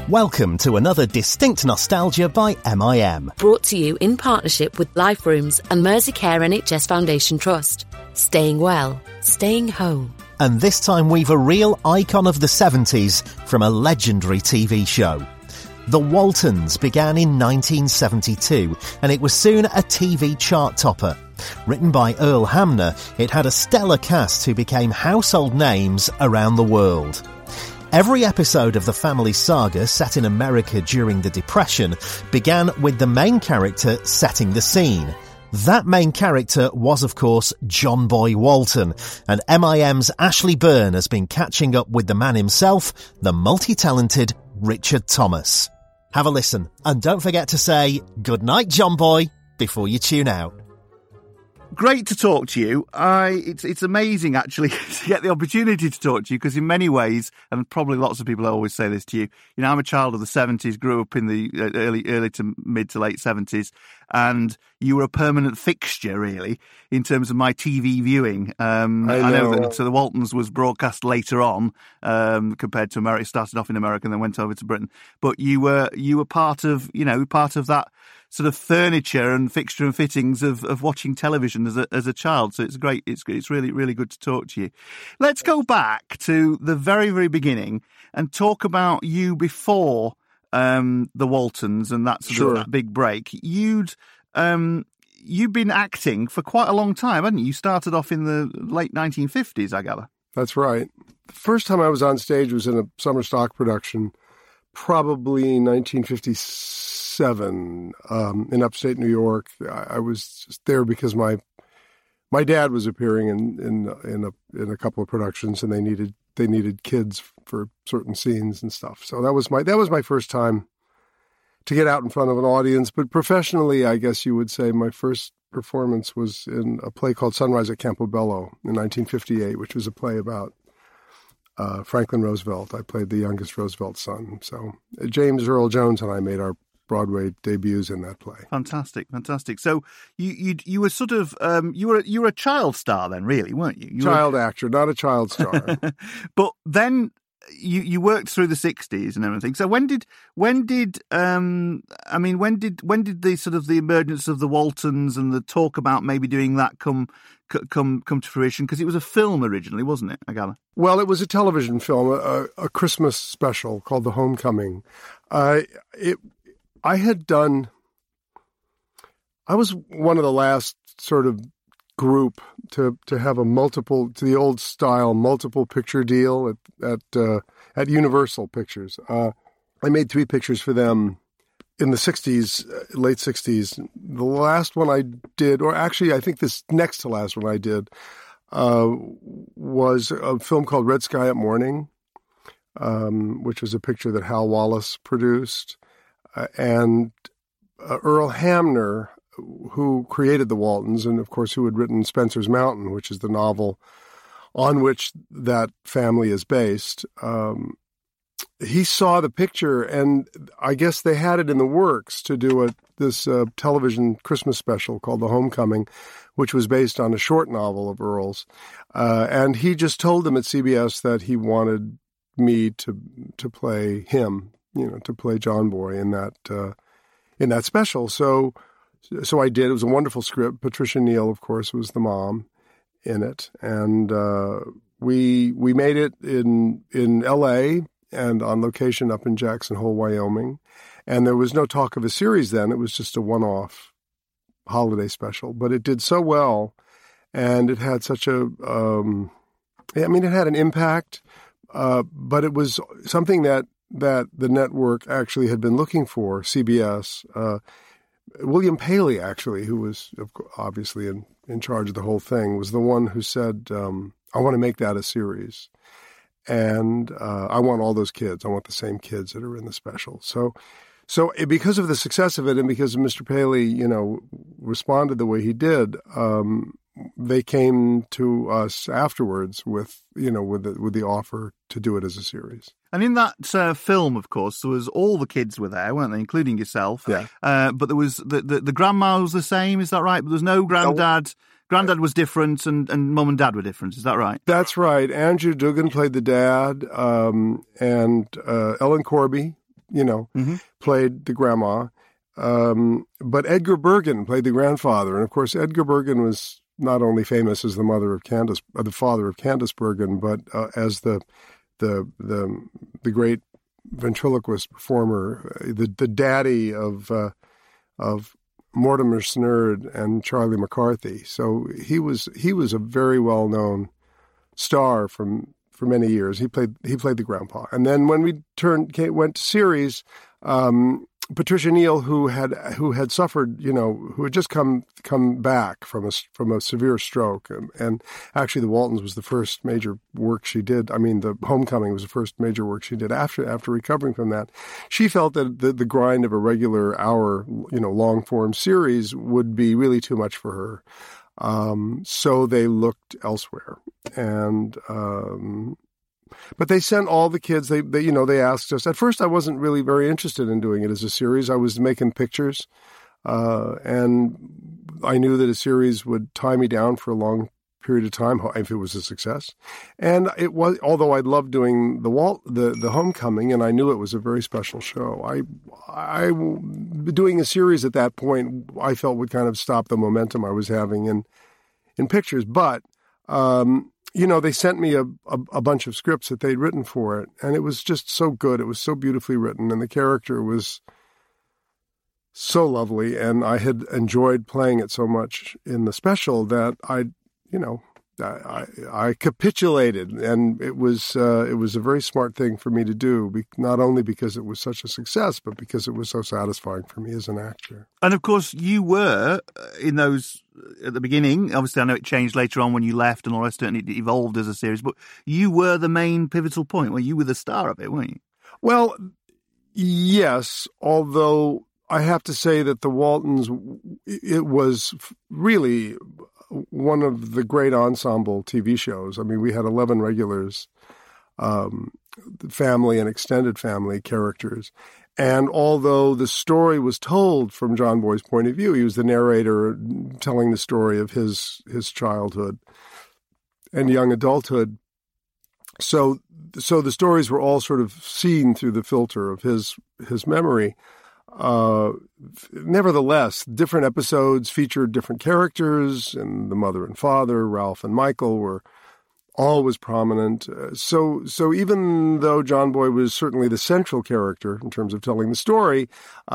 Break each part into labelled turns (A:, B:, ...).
A: Welcome to another Distinct Nostalgia by MIM.
B: Brought to you in partnership with Life Rooms and Merseycare NHS Foundation Trust. Staying well, staying home.
A: And this time we've a real icon of the 70s from a legendary TV show. The Waltons began in 1972 and it was soon a TV chart topper. Written by Earl Hamner, it had a stellar cast who became household names around the world. Every episode of the family saga set in America during the Depression began with the main character setting the scene. That main character was, of course, John Boy Walton, and MIM's Ashley Byrne has been catching up with the man himself, the multi-talented Richard Thomas. Have a listen, and don't forget to say, "Good night, John Boy," before you tune out.
C: Great to talk to you. It's amazing, actually, to get the opportunity to talk to you, because in many ways, and probably lots of people always say this to you, you know, I'm a child of the 70s, grew up in the early to mid to late 70s, and you were a permanent fixture, really, in terms of my TV viewing. I know that so the Waltons was broadcast later on, compared to America. It started off in America and then went over to Britain. But you were part of that sort of furniture and fixture and fittings of watching television as a child. So it's great. It's really, really good to talk to you. Let's go back to the very, very beginning and talk about you before the Waltons and that sort of that big break. You'd been acting for quite a long time, hadn't you? You started off in the late 1950s, I gather.
D: That's right. The first time I was on stage was in a summer stock production, probably 1957, in upstate New York. I was just there because my dad was appearing in a couple of productions, and they needed kids for certain scenes and stuff. So that was my first time to get out in front of an audience. But professionally, I guess you would say my first performance was in a play called Sunrise at Campobello in 1958, which was a play about Franklin Roosevelt. I played the youngest Roosevelt's son. So James Earl Jones and I made our Broadway debuts in that play.
C: Fantastic. So you were sort of you were a child star then, really, weren't you?
D: Child actor, not a child star.
C: But then you worked through the 60s and everything. So when did the sort of the emergence of the Waltons and the talk about maybe doing that come to fruition? Because it was a film originally, wasn't it, I gather?
D: Well, it was a television film, a Christmas special called The Homecoming. I was one of the last sort of group to have to the old style multiple picture deal at Universal Pictures. I made 3 pictures for them in the 60s, late 60s. The last one I did, or actually I think this next to last one I did, was a film called Red Sky at Morning, which was a picture that Hal Wallace produced. And Earl Hamner, who created the Waltons and, of course, who had written Spencer's Mountain, which is the novel on which that family is based, he saw the picture, and I guess they had it in the works to do this television Christmas special called The Homecoming, which was based on a short novel of Earl's. And he just told them at CBS that he wanted me to play him, to play John Boy in that special. So I did. It was a wonderful script. Patricia Neal, of course, was the mom in it, and we made it in L.A. and on location up in Jackson Hole, Wyoming. And there was no talk of a series then. It was just a one-off holiday special. But it did so well, and it had such it had an impact, but it was something that the network actually had been looking for, CBS. William Paley, actually, who was obviously in charge of the whole thing, was the one who said, I want to make that a series. And I want all those kids. I want the same kids that are in the special. So because of the success of it and because Mr. Paley, responded the way he did, they came to us afterwards with the offer to do it as a series.
C: And in that film, of course, there was all the kids were there, weren't they, including yourself?
D: Yeah.
C: But there was the grandma was the same, is that right? But there was no granddad. No. Granddad was different, and mum and dad were different. Is that right?
D: That's right. Andrew Dugan played the dad, and Ellen Corby played the grandma. But Edgar Bergen played the grandfather. And of course, Edgar Bergen was not only famous as the father of Candice Bergen, but as the great ventriloquist performer, the daddy of Mortimer Snerd and Charlie McCarthy. So he was a very well known star for many years. He played the grandpa. And then when we went to series, Patricia Neal, who had suffered, who had just come back from a severe stroke, and actually The Waltons was the first major work she did. I mean, The Homecoming was the first major work she did after recovering from that. She felt that the grind of a regular hour, long form series would be really too much for her. So they looked elsewhere, and. But they sent all the kids. They asked us. At first, I wasn't really very interested in doing it as a series. I was making pictures, and I knew that a series would tie me down for a long period of time if it was a success. And it was, although I loved doing the Homecoming, and I knew it was a very special show. I doing a series at that point, I felt would kind of stop the momentum I was having in pictures, but. They sent me a bunch of scripts that they'd written for it, and it was just so good. It was so beautifully written, and the character was so lovely, and I had enjoyed playing it so much in the special that I capitulated, and it was a very smart thing for me to do, not only because it was such a success, but because it was so satisfying for me as an actor.
C: And of course, you were in those at the beginning. Obviously, I know it changed later on when you left and all the rest of it, and it evolved as a series, but you were the main pivotal point. Well, you were the star of it, weren't you?
D: Well, yes, although I have to say that The Waltons, it was really one of the great ensemble TV shows. I mean, we had 11 regulars, family and extended family characters. And although the story was told from John Boy's point of view, he was the narrator telling the story of his childhood and young adulthood. So the stories were all sort of seen through the filter of his memory. Nevertheless, different episodes featured different characters, and the mother and father, Ralph and Michael, were always prominent. So even though John Boy was certainly the central character in terms of telling the story,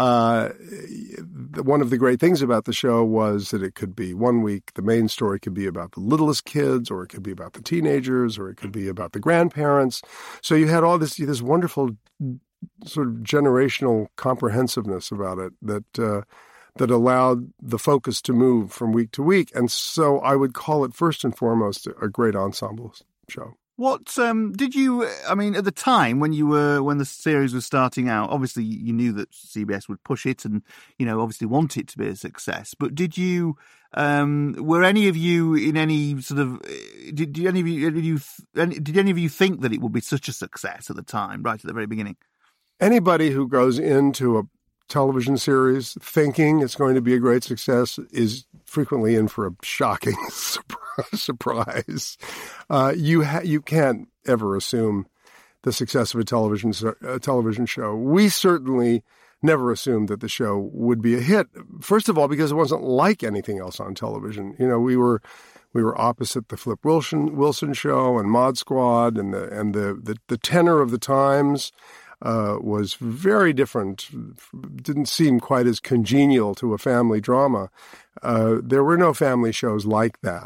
D: one of the great things about the show was that it could be one week, the main story could be about the littlest kids, or it could be about the teenagers, or it could be about the grandparents. So you had all this wonderful sort of generational comprehensiveness about it that allowed the focus to move from week to week. And so I would call it first and foremost a great ensemble show.
C: What did you, I mean, at the time when the series was starting out, obviously you knew that CBS would push it and, obviously want it to be a success, but did you, were any of you in any sort of, did any of you think that it would be such a success at the time, right at the very beginning? Anybody
D: who goes into a television series thinking it's going to be a great success is frequently in for a shocking surprise. You can't ever assume the success of a television show. We certainly never assumed that the show would be a hit. First of all, because it wasn't like anything else on television. We were opposite the Flip Wilson show and Mod Squad, and the tenor of the times was very different, didn't seem quite as congenial to a family drama. There were no family shows like that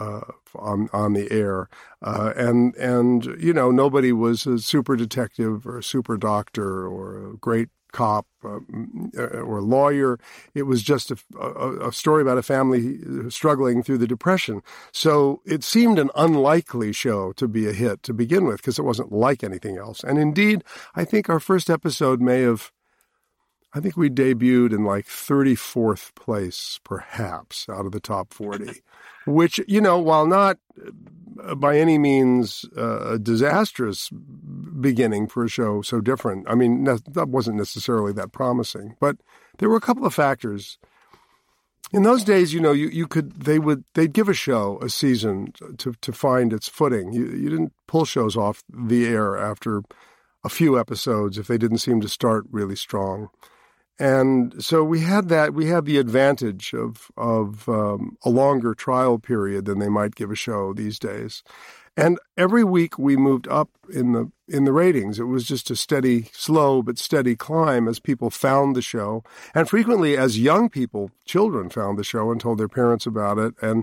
D: on the air. And nobody was a super detective or a super doctor or a great cop or lawyer. It was just a story about a family struggling through the Depression. So it seemed an unlikely show to be a hit to begin with because it wasn't like anything else. And indeed, I think our first episode we debuted in like 34th place, perhaps, out of the top 40, which, while not by any means a disastrous beginning for a show so different. I mean, that wasn't necessarily that promising, but there were a couple of factors. In those days, they'd give a show a season to find its footing. You didn't pull shows off the air after a few episodes if they didn't seem to start really strong. And so we had the advantage of a longer trial period than they might give a show these days. And every week we moved up in the ratings. It was just a steady, slow but steady climb as people found the show. And frequently as young people, children found the show and told their parents about it. And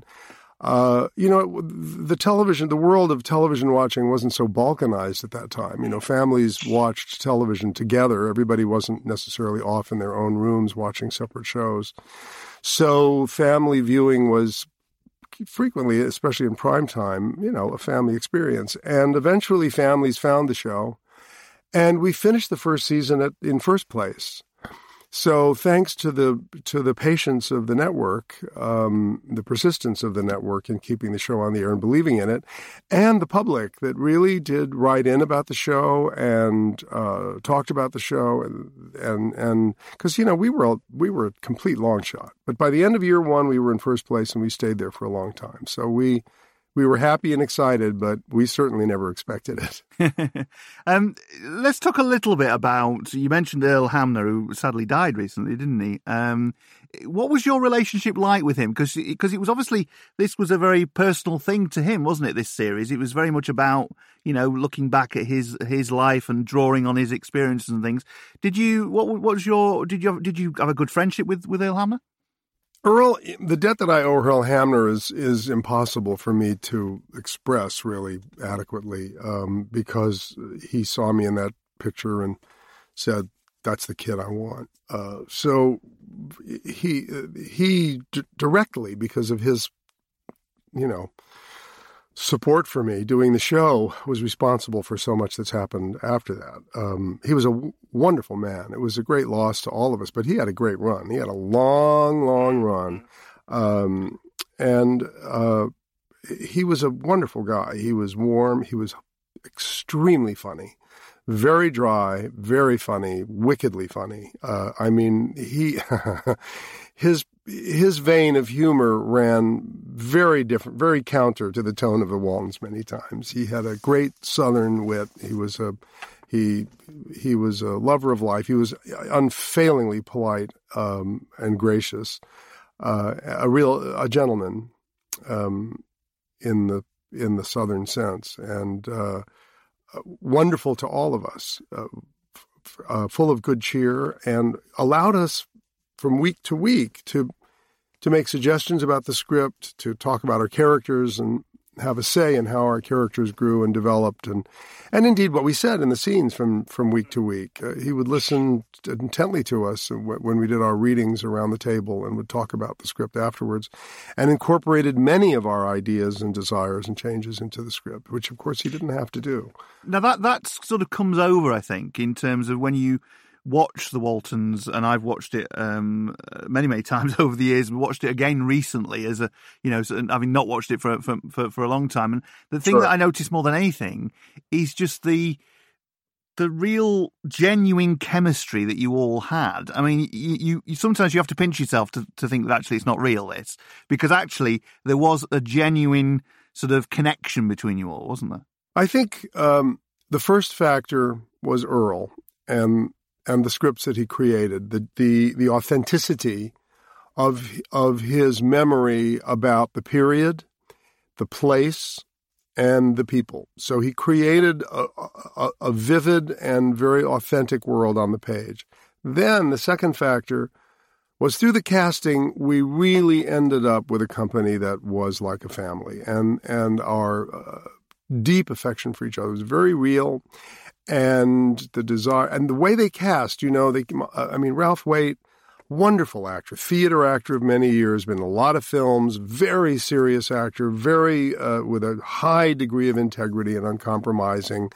D: the world of television watching wasn't so balkanized at that time. Families watched television together. Everybody wasn't necessarily off in their own rooms watching separate shows. So family viewing was frequently, especially in prime time, a family experience. And eventually families found the show, and we finished the first season in first place. So thanks to the patience of the network, the persistence of the network in keeping the show on the air and believing in it, and the public that really did write in about the show and talked about the show, and because we were a complete long shot, but by the end of year one we were in first place and we stayed there for a long time. So we were happy and excited, but we certainly never expected it.
C: Let's talk a little bit about, you mentioned Earl Hamner, who sadly died recently, didn't he? What was your relationship like with him? Because it was obviously, this was a very personal thing to him, wasn't it, this series? It was very much about, looking back at his life and drawing on his experiences and things. Did you have a good friendship with Earl Hamner?
D: Earl, the debt that I owe Earl Hamner is impossible for me to express really adequately, because he saw me in that picture and said, "That's the kid I want." So he directly, because of his, support for me doing the show, was responsible for so much that's happened after that. He was a wonderful man. It was a great loss to all of us, but he had a great run. He had a long, long run. And he was a wonderful guy. He was warm. He was extremely funny, very dry, very funny, wickedly funny. His vein of humor ran very different, very counter to the tone of the Waltons many times. He had a great Southern wit. He was a lover of life. He was unfailingly polite and gracious, a gentleman in the Southern sense, and wonderful to all of us, full of good cheer, and allowed us from week to week to make suggestions about the script, to talk about our characters and have a say in how our characters grew and developed, and indeed what we said in the scenes from week to week. He would listen intently to us when we did our readings around the table, and would talk about the script afterwards, and incorporated many of our ideas and desires and changes into the script, which of course he didn't have to do.
C: Now that sort of comes over, I think, in terms of when you watch The Waltons, and I've watched it many, many times over the years, and watched it again recently as having not watched it for a long time. And the thing that I noticed more than anything is just the real genuine chemistry that you all had. I mean, you sometimes you have to pinch yourself to think that actually it's not real, this, because actually there was a genuine sort of connection between you all, wasn't there?
D: I think the first factor was Earl and the scripts that he created, the authenticity of his memory about the period, the place, and the people. So he created a vivid and very authentic world on the page. Then the second factor was, through the casting, we really ended up with a company that was like a family, and our deep affection for each other was very real. And the desire and the way they cast, Ralph Waite, wonderful actor, theater actor of many years, been in a lot of films, very serious actor, very with a high degree of integrity and uncompromising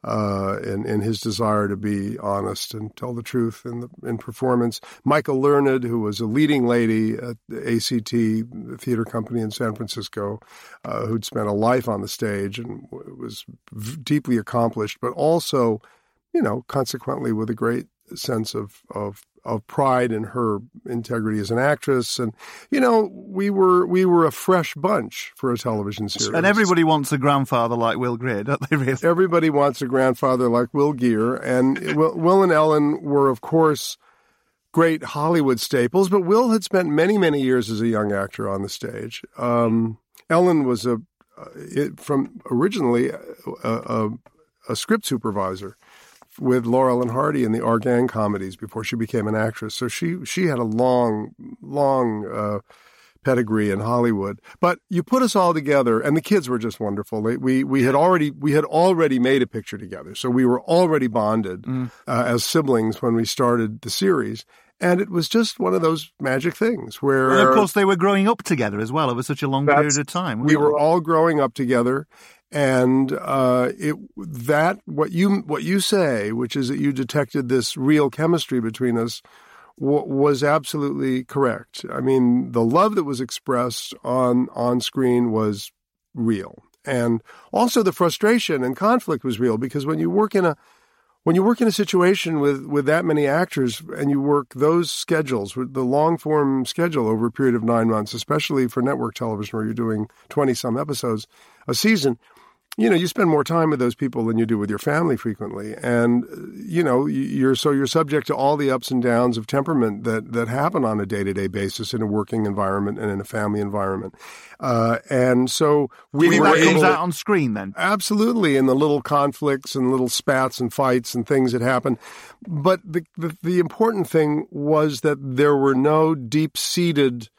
D: in his desire to be honest and tell the truth in performance. Michael Learned, who was a leading lady at the ACT, the theater company in San Francisco, who'd spent a life on the stage and was deeply accomplished, but also, consequently with a great sense of pride in her integrity as an actress. And, you know, we were a fresh bunch for a television series.
C: And everybody wants a grandfather like Will Greer, don't they, really?
D: Everybody wants a grandfather like Will Geer. And Will and Ellen were, of course, great Hollywood staples, but Will had spent many, many years as a young actor on the stage. Ellen was originally a script supervisor with Laurel and Hardy in the Our Gang comedies before she became an actress. So she had a long pedigree in Hollywood. But you put us all together, and the kids were just wonderful. We had already made a picture together, so we were already bonded as siblings when we started the series. And it was just one of those magic things where...
C: And of course, they were growing up together as well over such a long period of time.
D: We were all growing up together. And what you say, which is that you detected this real chemistry between us, was absolutely correct. I mean, the love that was expressed on screen was real. And also the frustration and conflict was real, because when you work in a situation with that many actors and you work those schedules, with the long-form schedule over a period of 9 months, especially for network television where you're doing 20-some episodes a season, you know, you spend more time with those people than you do with your family frequently. And, you know, you're subject to all the ups and downs of temperament that happen on a day-to-day basis in a working environment and in a family environment. And so we were able...
C: That comes out on screen then?
D: Absolutely, in the little conflicts and little spats and fights and things that happen. But the important thing was that there were no deep-seated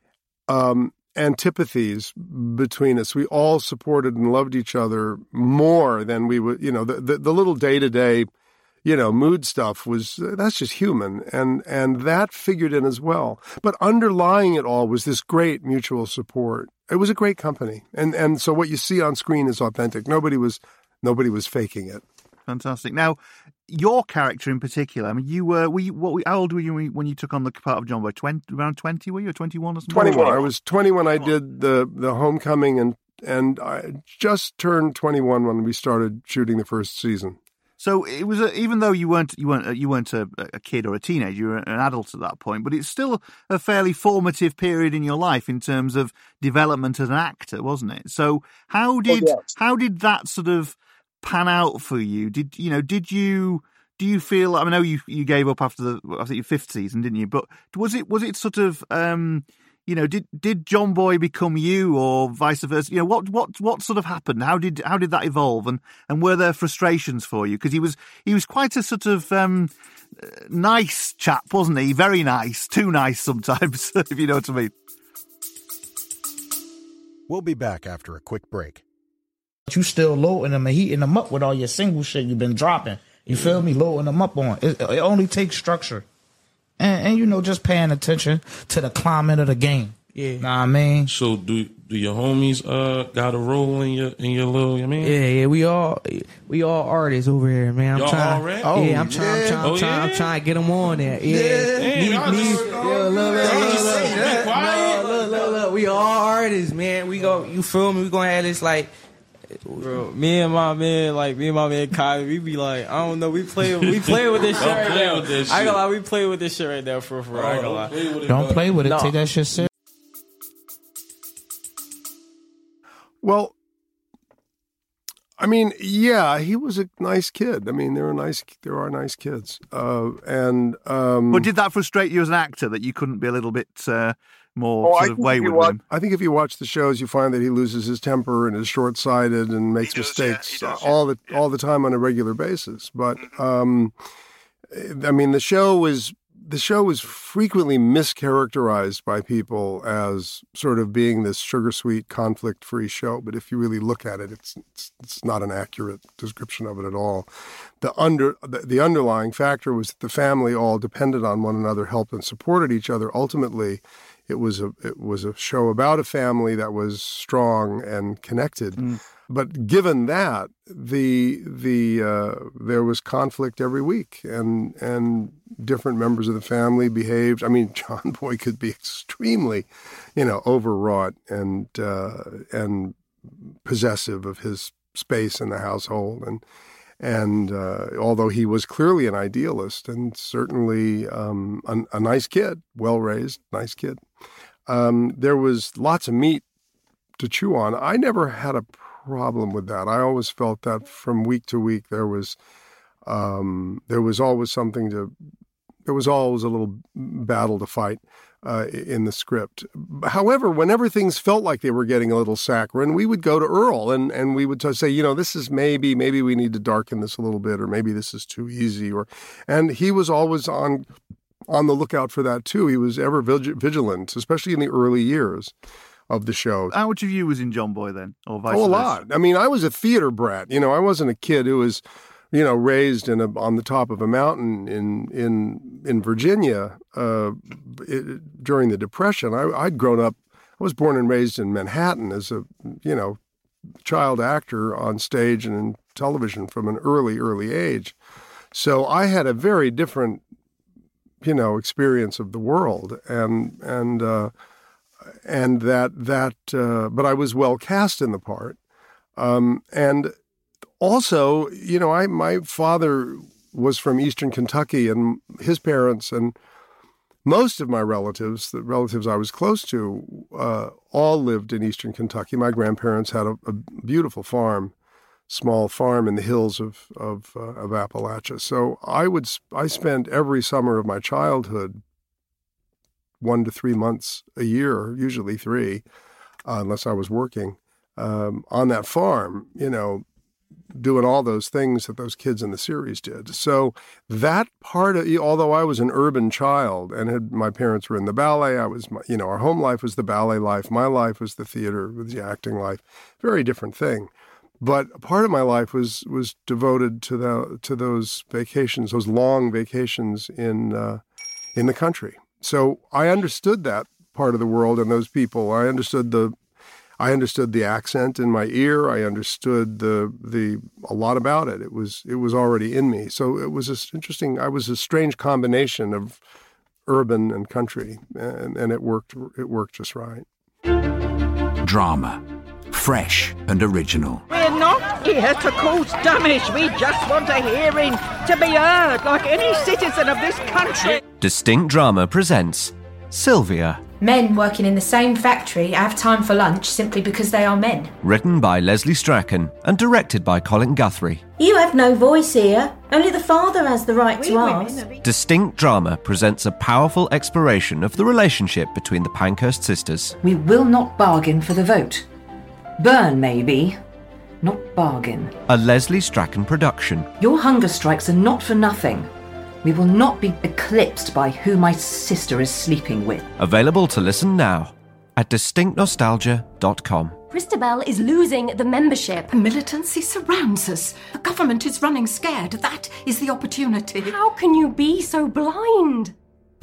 D: antipathies between us. We all supported and loved each other more than we would, you know, the little day-to-day, you know, mood stuff that's just human. And that figured in as well. But underlying it all was this great mutual support. It was a great company. And so what you see on screen is authentic. Nobody was faking it.
C: Fantastic. Now, your character in particular, I mean, how old were you when you took on the part of John Boy? Around 20, were you, or 21 or something?
D: 21. I was 20 when I did the Homecoming, and I just turned 21 when we started shooting the first season.
C: So it was even though you weren't a kid or a teenager, you were an adult at that point, but it's still a fairly formative period in your life in terms of development as an actor, wasn't it? So how did that sort of pan out for you? Do you feel, I know you gave up after your fifth season, didn't you? But was it sort of, did John Boy become you, or vice versa? You know, what sort of happened? How did that evolve? And were there frustrations for you? Because he was quite a sort of nice chap, wasn't he? Very nice, too nice sometimes, if you know what I mean.
E: We'll be back after a quick break.
F: You still loading them and heating them up with all your single shit you've been dropping. You feel me? Loading them up on. It only takes structure. And you know, just paying attention to the climate of the game. Yeah. Know what I mean?
G: So do your homies got a role in your little, you mean?
H: Yeah, we all artists over here, man.
G: Y'all already?
H: I'm trying to get them on there. Yeah. Look, we all artists, man. You feel me? We gonna have this like, bro, me and my man Kai, we be like, I don't know, we play with this shit right now. I ain't gonna lie, we play with this shit right now for I ain't gonna lie.
F: Don't play with it. Take that shit serious.
D: Well, I mean, yeah, he was a nice kid. I mean, there are nice kids. But
C: did that frustrate you as an actor that you couldn't be a little bit more wayward with him?
D: I think if you watch the shows, you find that he loses his temper and is short-sighted and makes mistakes all the time on a regular basis. But I mean, the show was frequently mischaracterized by people as sort of being this sugar-sweet, conflict-free show. But if you really look at it, it's not an accurate description of it at all. The underlying factor was that the family all depended on one another, helped and supported each other. Ultimately, it was a show about a family that was strong and connected. But given that, there was conflict every week, and different members of the family behaved. I mean, John Boy could be extremely, overwrought and possessive of his space in the household, And although he was clearly an idealist and certainly a nice kid, well-raised, nice kid, there was lots of meat to chew on. I never had a problem with that. I always felt that from week to week there was always a little battle to fight in the script. However, whenever things felt like they were getting a little saccharine, we would go to Earl and we would say, this is maybe we need to darken this a little bit, or maybe this is too easy. And he was always on the lookout for that too. He was ever vigilant, especially in the early years of the show.
C: How much of you was in John Boy then, or vice versa?
D: A lot. I mean, I was a theater brat. I wasn't a kid who was raised on the top of a mountain in Virginia during the Depression. I'd grown up. I was born and raised in Manhattan as a child actor on stage and in television from an early age. So I had a very different experience of the world, but I was well cast in the part, and. Also, my father was from Eastern Kentucky, and his parents and most of my relatives, the relatives I was close to, all lived in Eastern Kentucky. My grandparents had a beautiful small farm in the hills of Appalachia. So I spent every summer of my childhood 1 to 3 months a year, usually 3, unless I was working, on that farm, doing all those things that those kids in the series did. So that part of, although I was an urban child and my parents were in the ballet, our home life was the ballet life. My life was the theater, was the acting life. Very different thing. But part of my life was devoted to those vacations, those long vacations in the country. So I understood that part of the world and those people. I understood the accent in my ear. I understood a lot about it. It was already in me. So it was interesting. I was a strange combination of urban and country, and it worked just right.
I: Drama, fresh and original.
J: We're not here to cause damage. We just want a hearing to be heard like any citizen of this country.
K: Distinct Drama presents Sylvia.
L: Men working in the same factory have time for lunch simply because they are men.
K: Written by Leslie Strachan and directed by Colin Guthrie.
M: You have no voice here. Only the father has the right to ask.
K: Distinct Drama presents a powerful exploration of the relationship between the Pankhurst sisters.
N: We will not bargain for the vote. Burn, maybe. Not bargain.
K: A Leslie Strachan production.
N: Your hunger strikes are not for nothing. We will not be eclipsed by who my sister is sleeping with.
K: Available to listen now at distinctnostalgia.com.
O: Christabel is losing the membership.
P: The militancy surrounds us. The government is running scared. That is the opportunity.
O: How can you be so blind?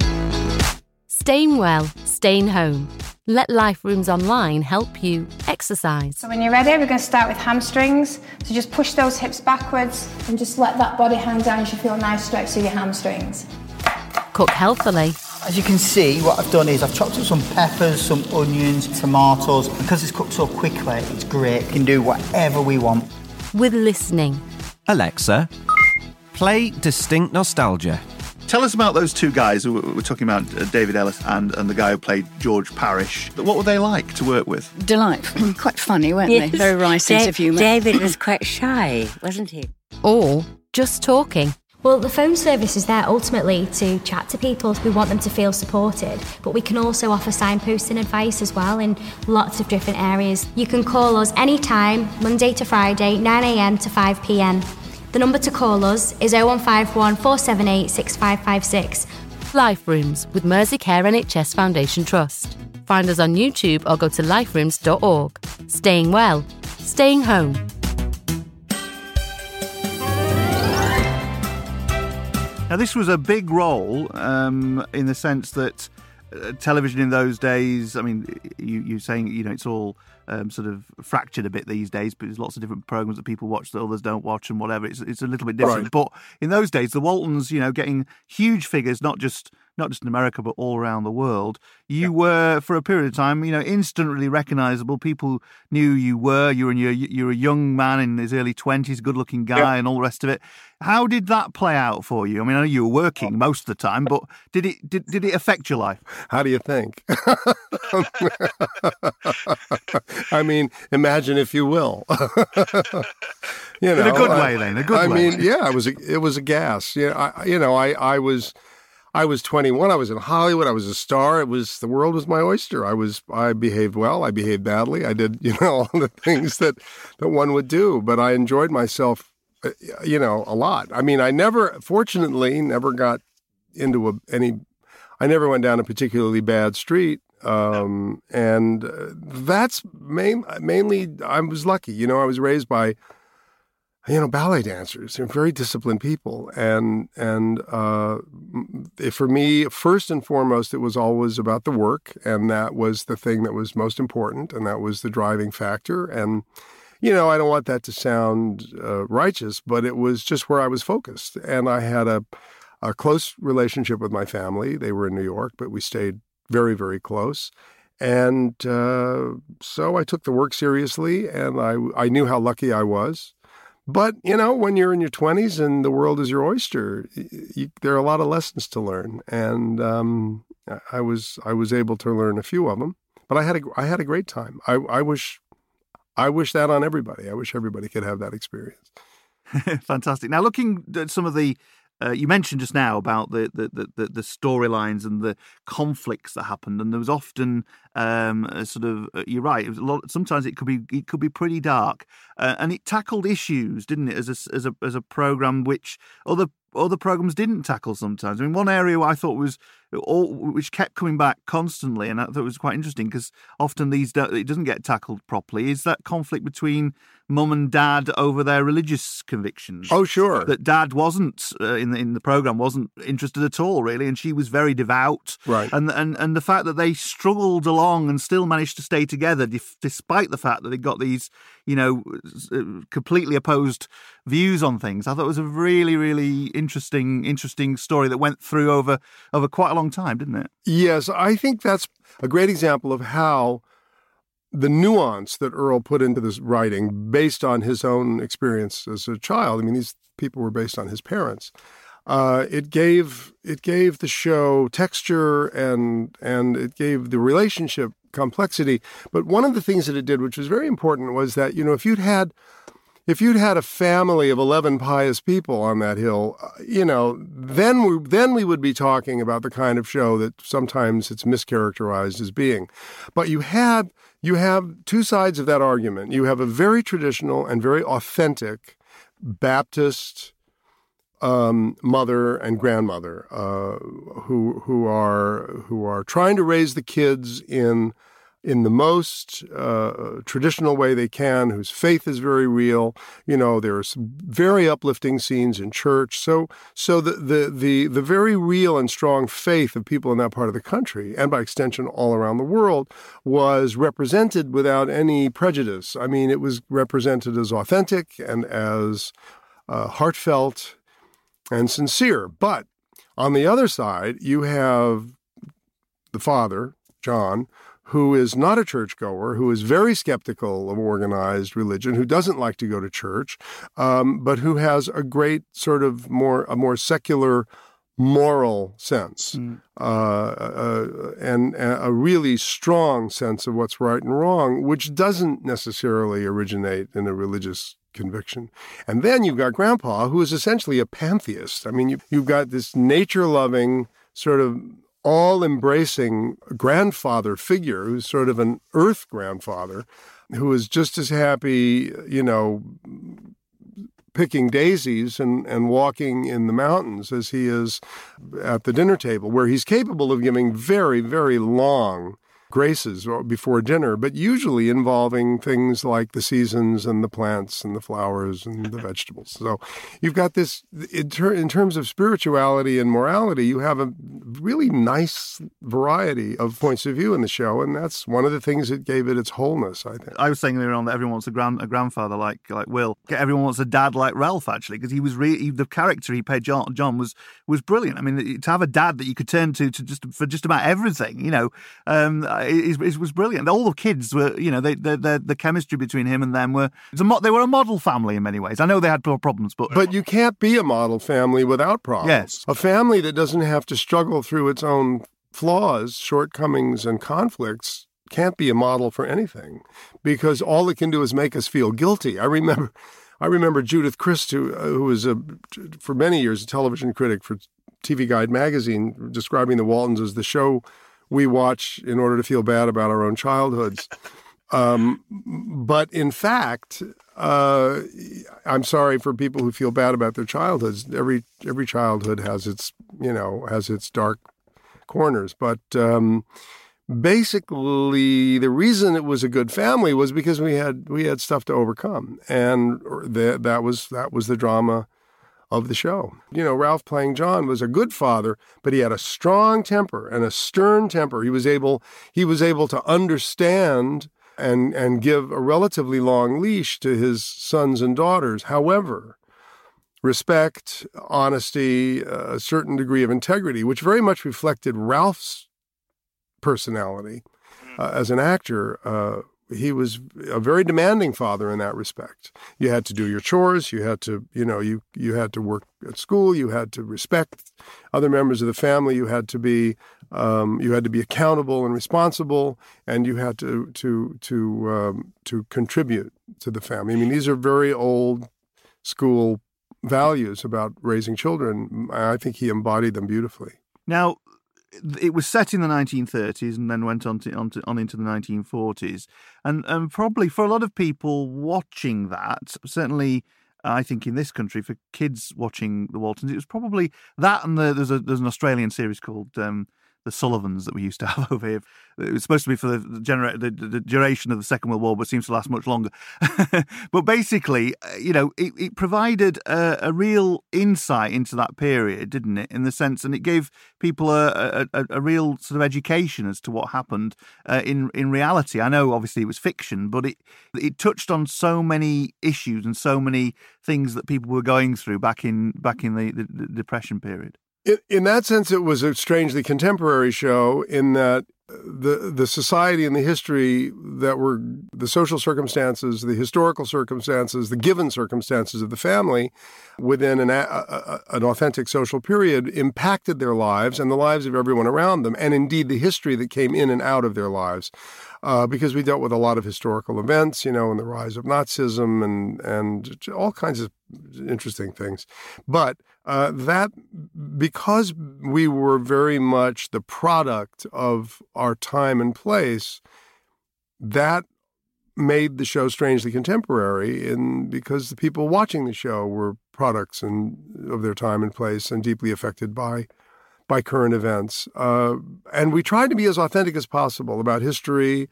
B: Staying well, staying home. Let Life Rooms Online help you exercise.
Q: So when you're ready, we're going to start with hamstrings. So just push those hips backwards and just let that body hang down as you feel a nice stretch through your hamstrings.
B: Cook healthily.
R: As you can see, what I've done is I've chopped up some peppers, some onions, tomatoes. Because it's cooked so quickly, it's great. We can do whatever we want.
B: With listening.
K: Alexa, play Distinct Nostalgia.
C: Tell us about those two guys. We're talking about David Ellis and the guy who played George Parish. What were they like to work with?
S: Delightful. Quite funny, weren't they? Very right sense of humour.
T: David was quite shy, wasn't he?
B: Or just talking.
U: Well, the phone service is there ultimately to chat to people. We want them to feel supported, but we can also offer signposting advice as well in lots of different areas. You can call us anytime, Monday to Friday, 9 a.m. to 5 p.m. The number to call us is 0151 478 6556.
B: Life Rooms with Merseycare NHS Foundation Trust. Find us on YouTube or go to liferooms.org. Staying well, staying home.
C: Now, this was a big role in the sense that television in those days, I mean, you're saying, it's all sort of fractured a bit these days, but there's lots of different programs that people watch that others don't watch and whatever. It's a little bit different. Right. But in those days, the Waltons, getting huge figures, not just not just in America, but all around the world. You were, for a period of time, instantly recognizable. People knew you were. You're a young man in his early 20s, good-looking guy, and all the rest of it. How did that play out for you? I mean, I know you were working most of the time, but did it affect your life?
D: How do you think? I mean, imagine if you will. In
C: a good way, then. A good way.
D: I mean, yeah, it was a gas. I was 21. I was in Hollywood. I was a star. The world was my oyster. I behaved well. I behaved badly. I did, all the things that one would do. But I enjoyed myself, a lot. I mean, fortunately, never got into I never went down a particularly bad street. And that's mainly, I was lucky. I was raised by, ballet dancers. They're very disciplined people. And for me, first and foremost, it was always about the work. And that was the thing that was most important. And that was the driving factor. And, I don't want that to sound righteous, but it was just where I was focused. And I had a close relationship with my family. They were in New York, but we stayed very, very close. And so I took the work seriously, and I knew how lucky I was. But, when you're in your 20s and the world is your oyster, there are a lot of lessons to learn. And I was able to learn a few of them. But I had a great time. I wish that on everybody. I wish everybody could have that experience.
C: Fantastic. Now, looking at some of the you mentioned just now about the storylines and the conflicts that happened, and there was often you're right. It was sometimes it could be pretty dark, and it tackled issues, didn't it? As a program which other programs didn't tackle sometimes. I mean, one area I thought which kept coming back constantly, and I thought it was quite interesting because often it doesn't get tackled properly, is that conflict between mum and dad over their religious convictions.
D: Oh, sure.
C: That dad wasn't in the program wasn't interested at all, really, and she was very devout.
D: Right.
C: And the fact that they struggled along and still managed to stay together, despite the fact that they got these, completely opposed views on things. I thought it was a really, really interesting story that went through over quite a long time, didn't it?
D: Yes, I think that's a great example of how the nuance that Earl put into this writing, based on his own experience as a child. I mean, these people were based on his parents. It gave the show texture and it gave the relationship complexity. But one of the things that it did, which was very important, was that if you'd had a family of 11 pious people on that hill, then we would be talking about the kind of show that sometimes it's mischaracterized as being. But you have two sides of that argument. You have a very traditional and very authentic Baptist mother and grandmother who are trying to raise the kids in the most traditional way they can, whose faith is very real. There's very uplifting scenes in church. So the very real and strong faith of people in that part of the country, and by extension all around the world, was represented without any prejudice. I mean, it was represented as authentic and as heartfelt and sincere. But on the other side, you have the father, John, who is not a churchgoer, who is very skeptical of organized religion, who doesn't like to go to church, but who has a great sort of a more secular moral sense, and a really strong sense of what's right and wrong, which doesn't necessarily originate in a religious conviction. And then you've got Grandpa, who is essentially a pantheist. I mean, you've got this nature-loving, sort of all-embracing grandfather figure who's sort of an earth grandfather who is just as happy, picking daisies and walking in the mountains as he is at the dinner table, where he's capable of giving very, very long graces before dinner, but usually involving things like the seasons and the plants and the flowers and the vegetables. So you've got this, in terms of spirituality and morality, you have a really nice variety of points of view in the show, and that's one of the things that gave it its wholeness, I think.
C: I was saying earlier on that everyone wants a grandfather like Will. Everyone wants a dad like Ralph, actually, because he was the character he played, John, was brilliant. I mean, to have a dad that you could turn to for just about everything, it was brilliant. All the kids were, the chemistry between him and them they were a model family in many ways. I know they had problems, but
D: you can't be a model family without problems.
C: Yes,
D: a family that doesn't have to struggle through its own flaws, shortcomings, and conflicts can't be a model for anything, because all it can do is make us feel guilty. I remember Judith Crist, who was for many years a television critic for TV Guide magazine, describing the Waltons as the show we watch in order to feel bad about our own childhoods. But in fact, I'm sorry for people who feel bad about their childhoods. Every childhood has its dark corners. But basically, the reason it was a good family was because we had stuff to overcome, and that was the drama of the show. Ralph playing John was a good father, but he had a strong temper and a stern temper. He was able to understand and give a relatively long leash to his sons and daughters. However, respect, honesty, a certain degree of integrity, which very much reflected Ralph's personality as an actor. He was a very demanding father in that respect. You had to do your chores. You had to, you had to work at school. You had to respect other members of the family. You had to be accountable and responsible, and you had to contribute to the family. I mean, these are very old school values about raising children. I think he embodied them beautifully.
C: Now, it was set in the 1930s and then went on into the 1940s. And probably for a lot of people watching that, certainly I think in this country, for kids watching the Waltons, it was probably that, and there's an Australian series called The Sullivans that we used to have over here. It was supposed to be for the duration of the Second World War, but seems to last much longer. But basically, it provided a real insight into that period, didn't it? In the sense, and it gave people a real sort of education as to what happened in reality. I know, obviously, it was fiction, but it touched on so many issues and so many things that people were going through back in the Depression period.
D: In that sense, it was a strangely contemporary show in that the society and the history that were the social circumstances, the historical circumstances, the given circumstances of the family within an authentic social period impacted their lives and the lives of everyone around them, and indeed the history that came in and out of their lives. Because we dealt with a lot of historical events, and the rise of Nazism and all kinds of interesting things. But that, because we were very much the product of our time and place, that made the show strangely contemporary, because the people watching the show were products of their time and place and deeply affected by current events. And we tried to be as authentic as possible about history,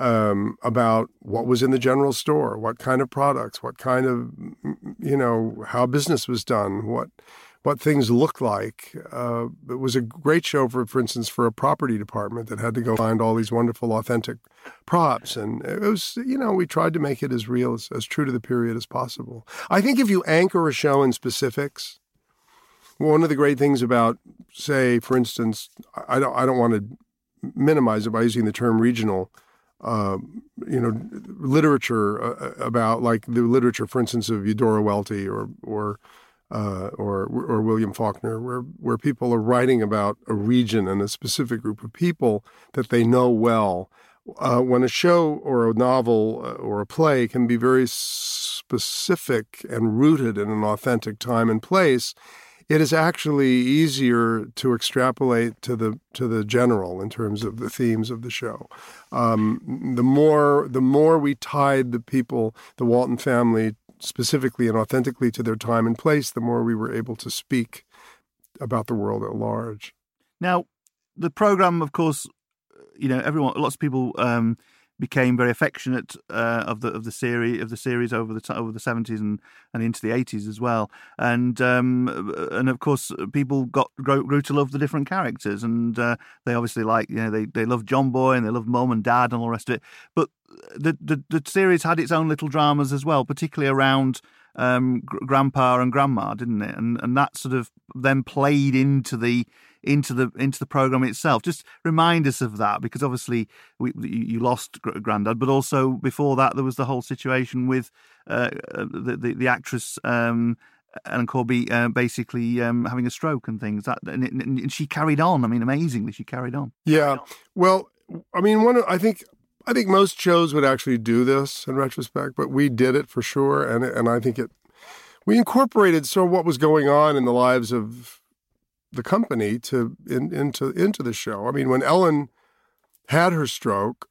D: about what was in the general store, what kind of products, what kind of, how business was done, what things looked like. It was a great show, for instance, for a property department that had to go find all these wonderful, authentic props. And it was, we tried to make it as real, as true to the period as possible. I think if you anchor a show in specifics, one of the great things about, say, for instance, I don't want to minimize it by using the term regional, literature about, like the literature, for instance, of Eudora Welty or William Faulkner, where people are writing about a region and a specific group of people that they know well. When a show or a novel or a play can be very specific and rooted in an authentic time and place, it is actually easier to extrapolate to the general in terms of the themes of the show. The more we tied the people, the Walton family, specifically and authentically to their time and place, the more we were able to speak about the world at large.
C: Now, the program, of course, lots of people became very affectionate of the series over the 70s and into the 80s as well, and of course people grew to love the different characters, and they obviously they loved John Boy and they loved Mum and Dad and all the rest of it. But the series had its own little dramas as well, particularly around Grandpa and Grandma, didn't it? And that sort of then played into the program itself. Just remind us of that, because obviously you lost Grandad, but also before that there was the whole situation with the actress Ellen Corby basically having a stroke and things. And she carried on. I mean, amazingly, she carried on.
D: Yeah. Well, I mean, I think most shows would actually do this in retrospect, but we did it for sure, and I think we incorporated sort of what was going on in the lives of the company into the show. I mean, when Ellen had her stroke,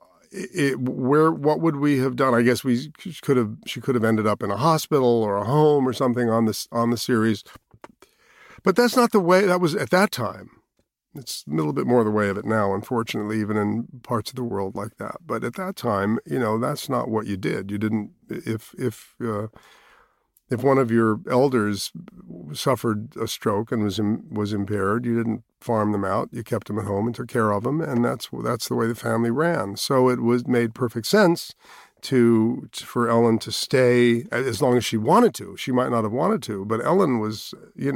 D: what would we have done? I guess she could have ended up in a hospital or a home or something on the series, but that's not the way that was at that time. It's a little bit more the way of it now, unfortunately, even in parts of the world like that. But at that time, that's not what you did. You didn't, if one of your elders suffered a stroke and was impaired, you didn't farm them out. You kept them at home and took care of them, and that's the way the family ran. So it made perfect sense for Ellen to stay as long as she wanted to. She might not have wanted to, but Ellen was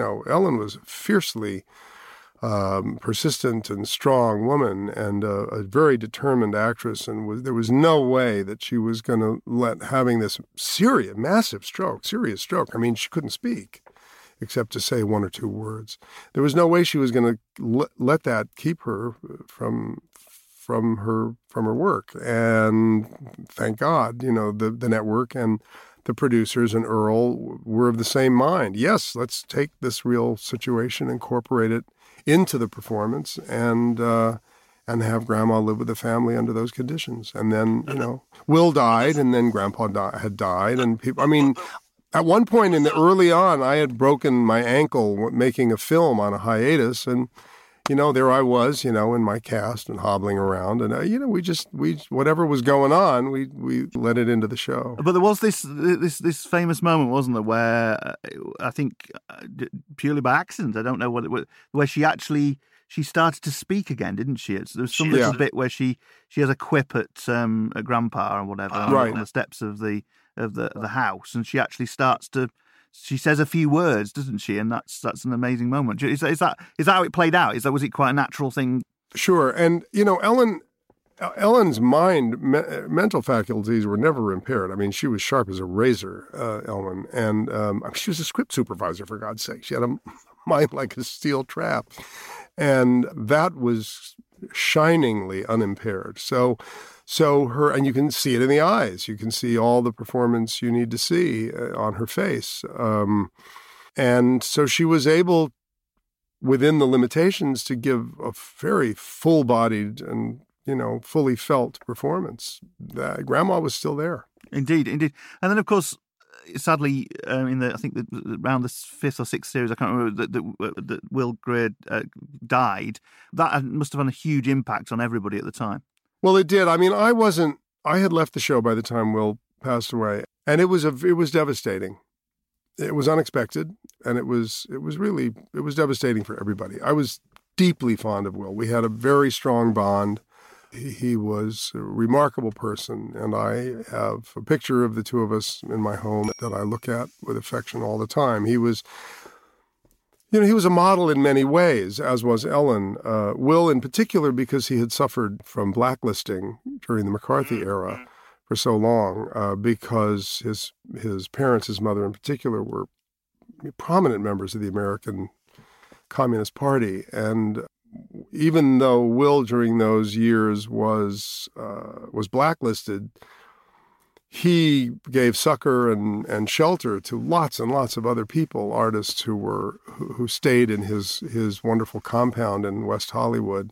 D: fiercely persistent and strong woman, and a very determined actress, and there was no way that she was going to let having this serious stroke. I mean, she couldn't speak except to say one or two words. There was no way she was going to let that keep her from her work. And thank God, the network and the producers and Earl were of the same mind. Yes, let's take this real situation, incorporate it into the performance, and have Grandma live with the family under those conditions. And then, Will died, and then Grandpa had died, and people. I mean, at one point early on, I had broken my ankle making a film on a hiatus, and there I was, in my cast and hobbling around, and we whatever was going on, we let it into the show.
C: But there was this famous moment, wasn't there, where I think purely by accident, I don't know where she started to speak again, didn't she? There was some little bit where she has a quip at Grandpa or whatever on the steps of the house, and she actually starts to. She says a few words, doesn't she? And that's an amazing moment. Is that how it played out? Was it quite a natural thing?
D: Sure. And Ellen's mental faculties were never impaired. I mean, she was sharp as a razor, Ellen, and she was a script supervisor, for God's sake. She had a mind like a steel trap, and that was shiningly unimpaired. So her, and you can see it in the eyes. You can see all the performance you need to see on her face. And so she was able, within the limitations, to give a very full-bodied and, fully felt performance. Grandma was still there.
C: Indeed. And then, of course, sadly, around the fifth or sixth series, I can't remember, that Will Greer died. That must have had a huge impact on everybody at the time.
D: Well, it did. I mean, I had left the show by the time Will passed away, and it was devastating. It was unexpected, and it was devastating for everybody. I was deeply fond of Will. We had a very strong bond. He was a remarkable person, and I have a picture of the two of us in my home that I look at with affection all the time. He was a model in many ways, as was Ellen. Will, in particular, because he had suffered from blacklisting during the McCarthy era for so long, because his parents, his mother in particular, were prominent members of the American Communist Party. And even though Will, during those years, was blacklisted, he gave succor and shelter to lots and lots of other people, artists who stayed in his wonderful compound in West Hollywood,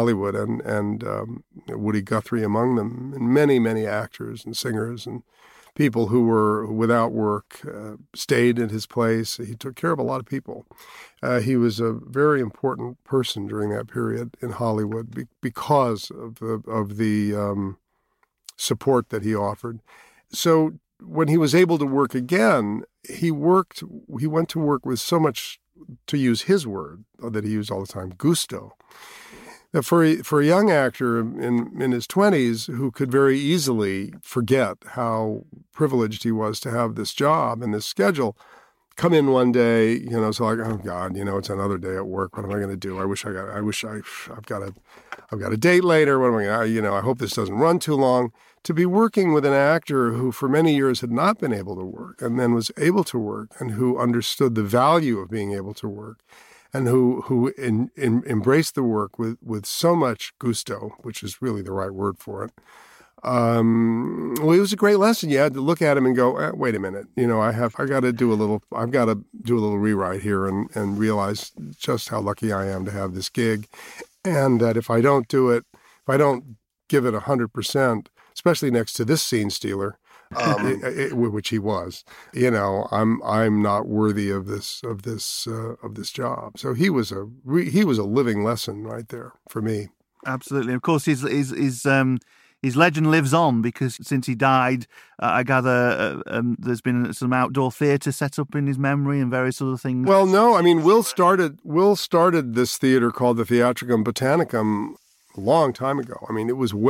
D: and Woody Guthrie among them, and many, many actors and singers and people who were without work stayed at his place. He took care of a lot of people. He was a very important person during that period in Hollywood because of the support that he offered. So when he was able to work again, he went to work with so much, to use his word that he used all the time, gusto. That for a young actor in his 20s who could very easily forget how privileged he was to have this job and this schedule, come in one day, it's like, oh God, it's another day at work. What am I going to do? I've got a date later. What am I going to, I hope this doesn't run too long. To be working with an actor who for many years had not been able to work and then was able to work and who understood the value of being able to work and who embraced the work with so much gusto, which is really the right word for it. It was a great lesson. You had to look at him and go, wait a minute, I've got to do a little rewrite here and realize just how lucky I am to have this gig. And that if I don't do it, if I don't give it 100%, especially next to this scene stealer, which he was, I'm not worthy of this job. So he was a living lesson right there for me.
C: Absolutely. Of course, his legend lives on because since he died, I gather there's been some outdoor theatre set up in his memory and various other things.
D: Well, no, I mean, Will started this theatre called the Theatricum Botanicum a long time ago. I mean, he was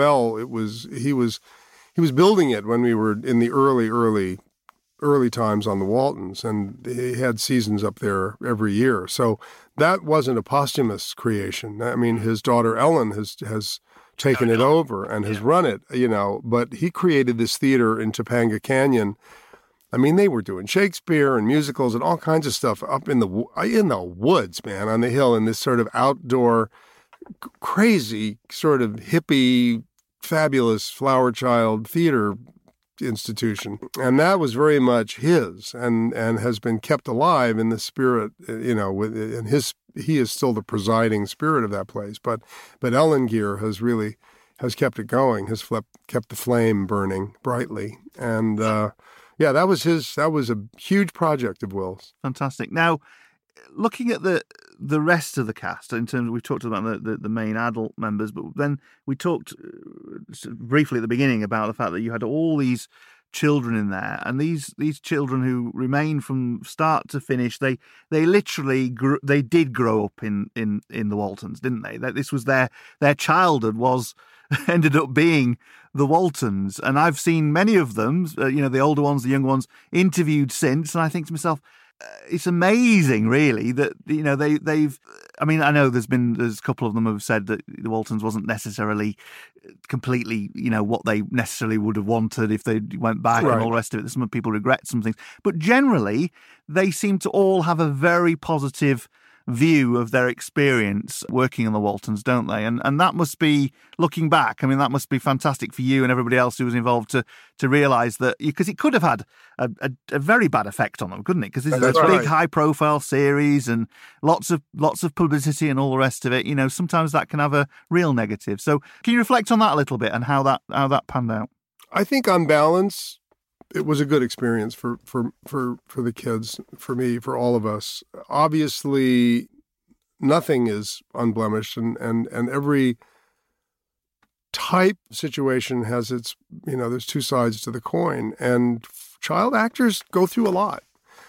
D: building it when we were in the early times on the Waltons, and he had seasons up there every year. So that wasn't a posthumous creation. I mean, his daughter Ellen has taken it over and has run it, but he created this theater in Topanga Canyon. I mean, they were doing Shakespeare and musicals and all kinds of stuff up in the woods, man, on the hill, in this sort of outdoor, crazy sort of hippie, fabulous flower child theater institution. And that was very much his and has been kept alive in the spirit, he is still the presiding spirit of that place. But Ellen Geer has kept it going, has kept the flame burning brightly. And that was a huge project of Will's.
C: Fantastic. Now, looking at the rest of the cast, in terms of, we've talked about the main adult members, but then we talked briefly at the beginning about the fact that you had all these children in there, and these children who remain from start to finish, they literally did grow up in the Waltons, didn't they? That this was their childhood ended up being the Waltons, and I've seen many of them, the older ones, the younger ones, interviewed since, and I think to myself, it's amazing, really, that they've. I mean, I know there's a couple of them who've said that the Waltons wasn't necessarily completely, what they necessarily would have wanted if they went back, right, and all the rest of it. Some people regret some things, but generally they seem to all have a very positive view of their experience working on the Waltons, don't they? And that must be, looking back, I mean, that must be fantastic for you and everybody else who was involved to realise that, because it could have had a very bad effect on them, couldn't it? Because this is a big, high-profile series and lots of publicity and all the rest of it. Sometimes that can have a real negative. So can you reflect on that a little bit and how that panned out?
D: I think on balance, it was a good experience for the kids, for me, for all of us. Obviously, nothing is unblemished, and every type situation has its, there's two sides to the coin, and child actors go through a lot.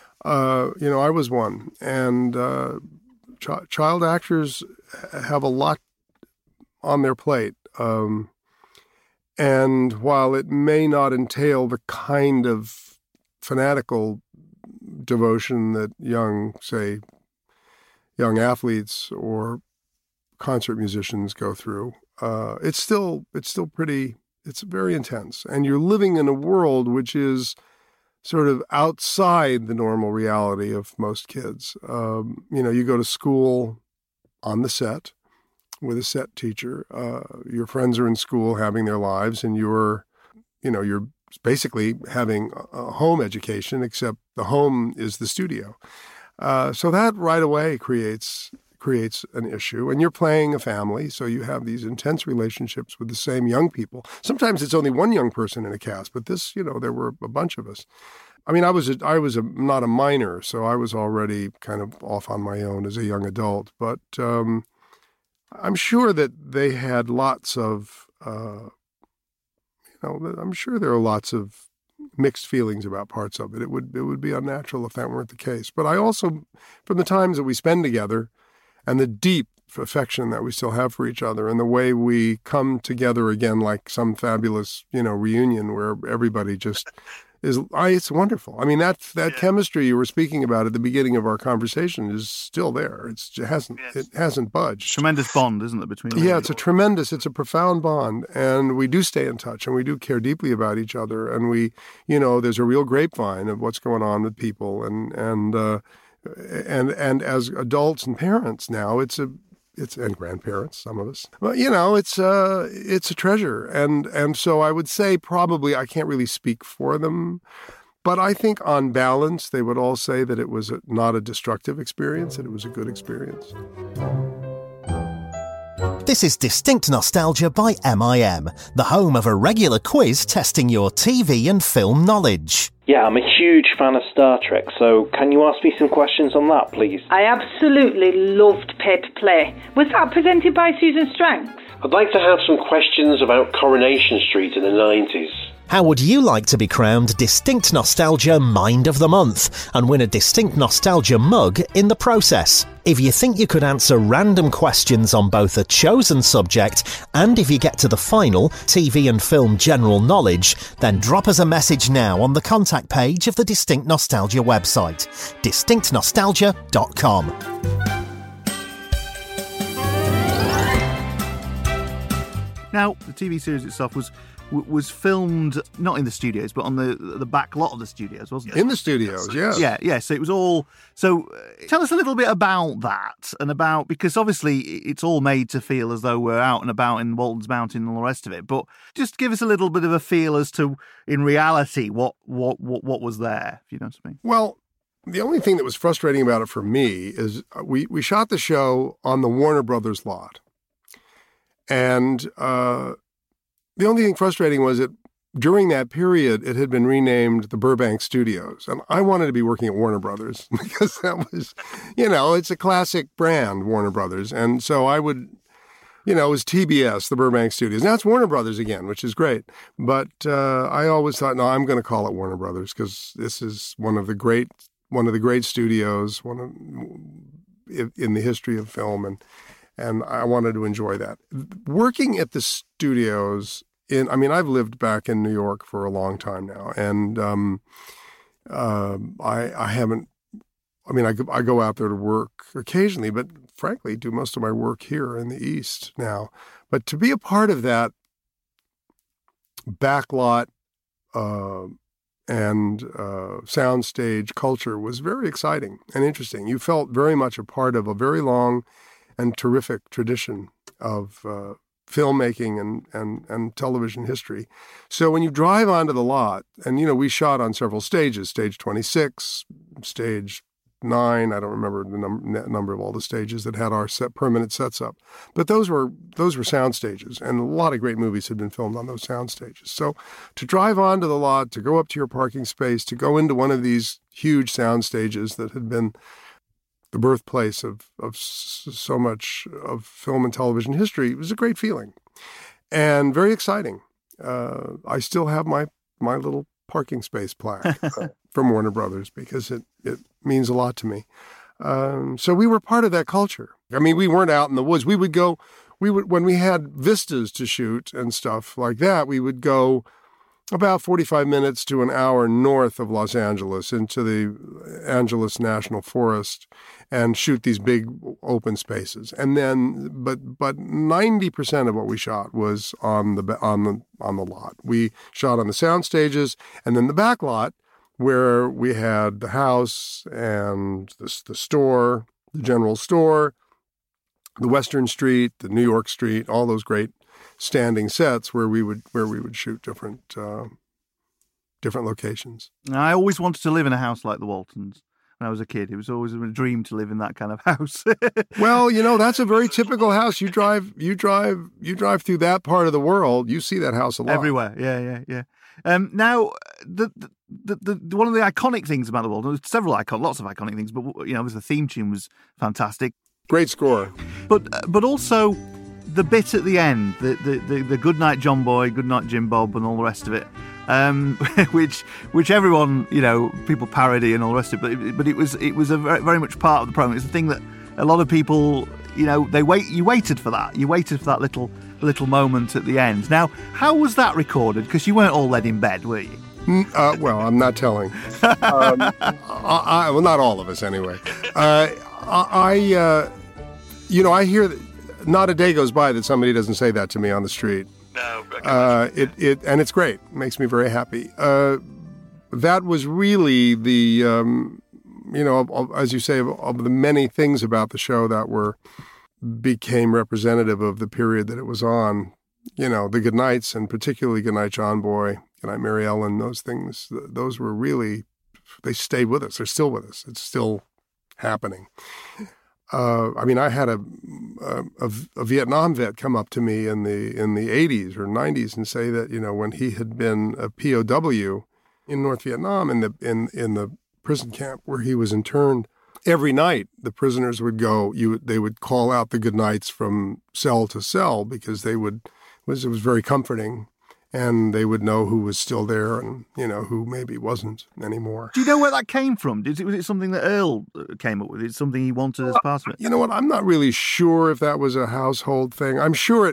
D: I was one, and child actors have a lot on their plate. And while it may not entail the kind of fanatical devotion that young athletes or concert musicians go through, it's very intense. And you're living in a world which is sort of outside the normal reality of most kids. You go to school on the set with a set teacher. Your friends are in school having their lives, and you're basically having a home education, except the home is the studio. So that right away creates creates an issue. And you're playing a family, so you have these intense relationships with the same young people. Sometimes it's only one young person in a cast, but this, there were a bunch of us. I mean, I was not a minor, so I was already kind of off on my own as a young adult. But I'm sure that they had lots of, I'm sure there are lots of mixed feelings about parts of it. It would be unnatural if that weren't the case. But I also, from the times that we spend together and the deep affection that we still have for each other and the way we come together again like some fabulous, reunion where everybody just it's wonderful. I mean, that chemistry you were speaking about at the beginning of our conversation is still there. It hasn't budged.
C: Tremendous bond, isn't it, between them?
D: Yeah, it's a profound bond, and we do stay in touch, and we do care deeply about each other, and we, there's a real grapevine of what's going on with people, and as adults and parents now, and grandparents, some of us. Well, it's a treasure. And so I would say probably I can't really speak for them, but I think on balance, they would all say that it was not a destructive experience, that it was a good experience.
A: This is Distinct Nostalgia by MIM, the home of a regular quiz testing your TV and film knowledge.
V: Yeah, I'm a huge fan of Star Trek, so can you ask me some questions on that, please?
J: I absolutely loved Pay to Play. Was that presented by Susan Stranks?
V: I'd like to have some questions about Coronation Street in the 90s.
A: How would you like to be crowned Distinct Nostalgia Mind of the Month and win a Distinct Nostalgia mug in the process? If you think you could answer random questions on both a chosen subject and if you get to the final, TV and film general knowledge, then drop us a message now on the contact page of the Distinct Nostalgia website, distinctnostalgia.com.
C: Now, the TV series itself was filmed not in the studios, but on the back lot of the studios, wasn't it?
D: In the studios, yeah.
C: Yeah. So it was all. So tell us a little bit about that and about, because obviously it's all made to feel as though we're out and about in Walton's Mountain and all the rest of it. But just give us a little bit of a feel as to, in reality, what was there. If you know what I mean.
D: Well, the only thing that was frustrating about it for me is we shot the show on the Warner Brothers lot, and the only thing frustrating was that during that period, it had been renamed the Burbank Studios. And I wanted to be working at Warner Brothers because that was, it's a classic brand, Warner Brothers. And so I would, it was TBS, the Burbank Studios. Now it's Warner Brothers again, which is great. But I always thought, no, I'm going to call it Warner Brothers because this is one of the great studios, in the history of film. And I wanted to enjoy that. Working at the studios I've lived back in New York for a long time now, and I haven't. I go out there to work occasionally, but frankly, do most of my work here in the East now. But to be a part of that backlot and soundstage culture was very exciting and interesting. You felt very much a part of a very long and terrific tradition of filmmaking and television history. So when you drive onto the lot, and we shot on several stages, stage 26, stage 9, I don't remember the number of all the stages that had our permanent sets up. But those were sound stages, and a lot of great movies had been filmed on those sound stages. So to drive onto the lot, to go up to your parking space, to go into one of these huge sound stages that had been the birthplace of so much of film and television history, it was a great feeling and very exciting. I still have my little parking space plaque from Warner Brothers because it means a lot to me. So we were part of that culture. We weren't out in the woods. We would when we had vistas to shoot and stuff like that, we would go about 45 minutes to an hour north of Los Angeles into the Angeles National Forest and shoot these big open spaces. And then, but 90% of what we shot was on the lot. We shot on the sound stages, and then the back lot where we had the house and the store, the general store, the Western Street, the New York Street, all those great standing sets where we would shoot different locations.
C: I always wanted to live in a house like the Waltons. when I was a kid. It was always a dream to live in that kind of house.
D: Well, that's a very typical house. You drive through that part of the world, you see that house a lot.
C: Everywhere. Yeah. Now, the one of the iconic things about the world, there's lots of iconic things, but the theme tune was fantastic.
D: Great score.
C: But also the bit at the end, the Good Night John Boy, Good Night Jim Bob, and all the rest of it, which everyone, people parody and all the rest of it, but it was a very, very much part of the program. It's the thing that a lot of people, you waited for that. You waited for that little moment at the end. Now, how was that recorded? Because you weren't all led in bed, were you?
D: Well, I'm not telling. Well, not all of us anyway. I hear that not a day goes by that somebody doesn't say that to me on the street.
E: No,
D: and it's great. It makes me very happy. That was really the, as you say, of the many things about the show became representative of the period that it was on. The Goodnights, and particularly Goodnight John Boy, Goodnight Mary Ellen, those things, those were really, they stayed with us. They're still with us. It's still happening. I had a Vietnam vet come up to me in the 80s or 90s and say that, when he had been a POW in North Vietnam in the prison camp where he was interned, every night the prisoners would go, they would call out the Goodnights from cell to cell because it was very comforting. And they would know who was still there and, who maybe wasn't anymore.
C: Do you know where that came from? Was it something that Earl came up with? Is it something he wanted as part of it?
D: You know what? I'm not really sure if that was a household thing. I'm sure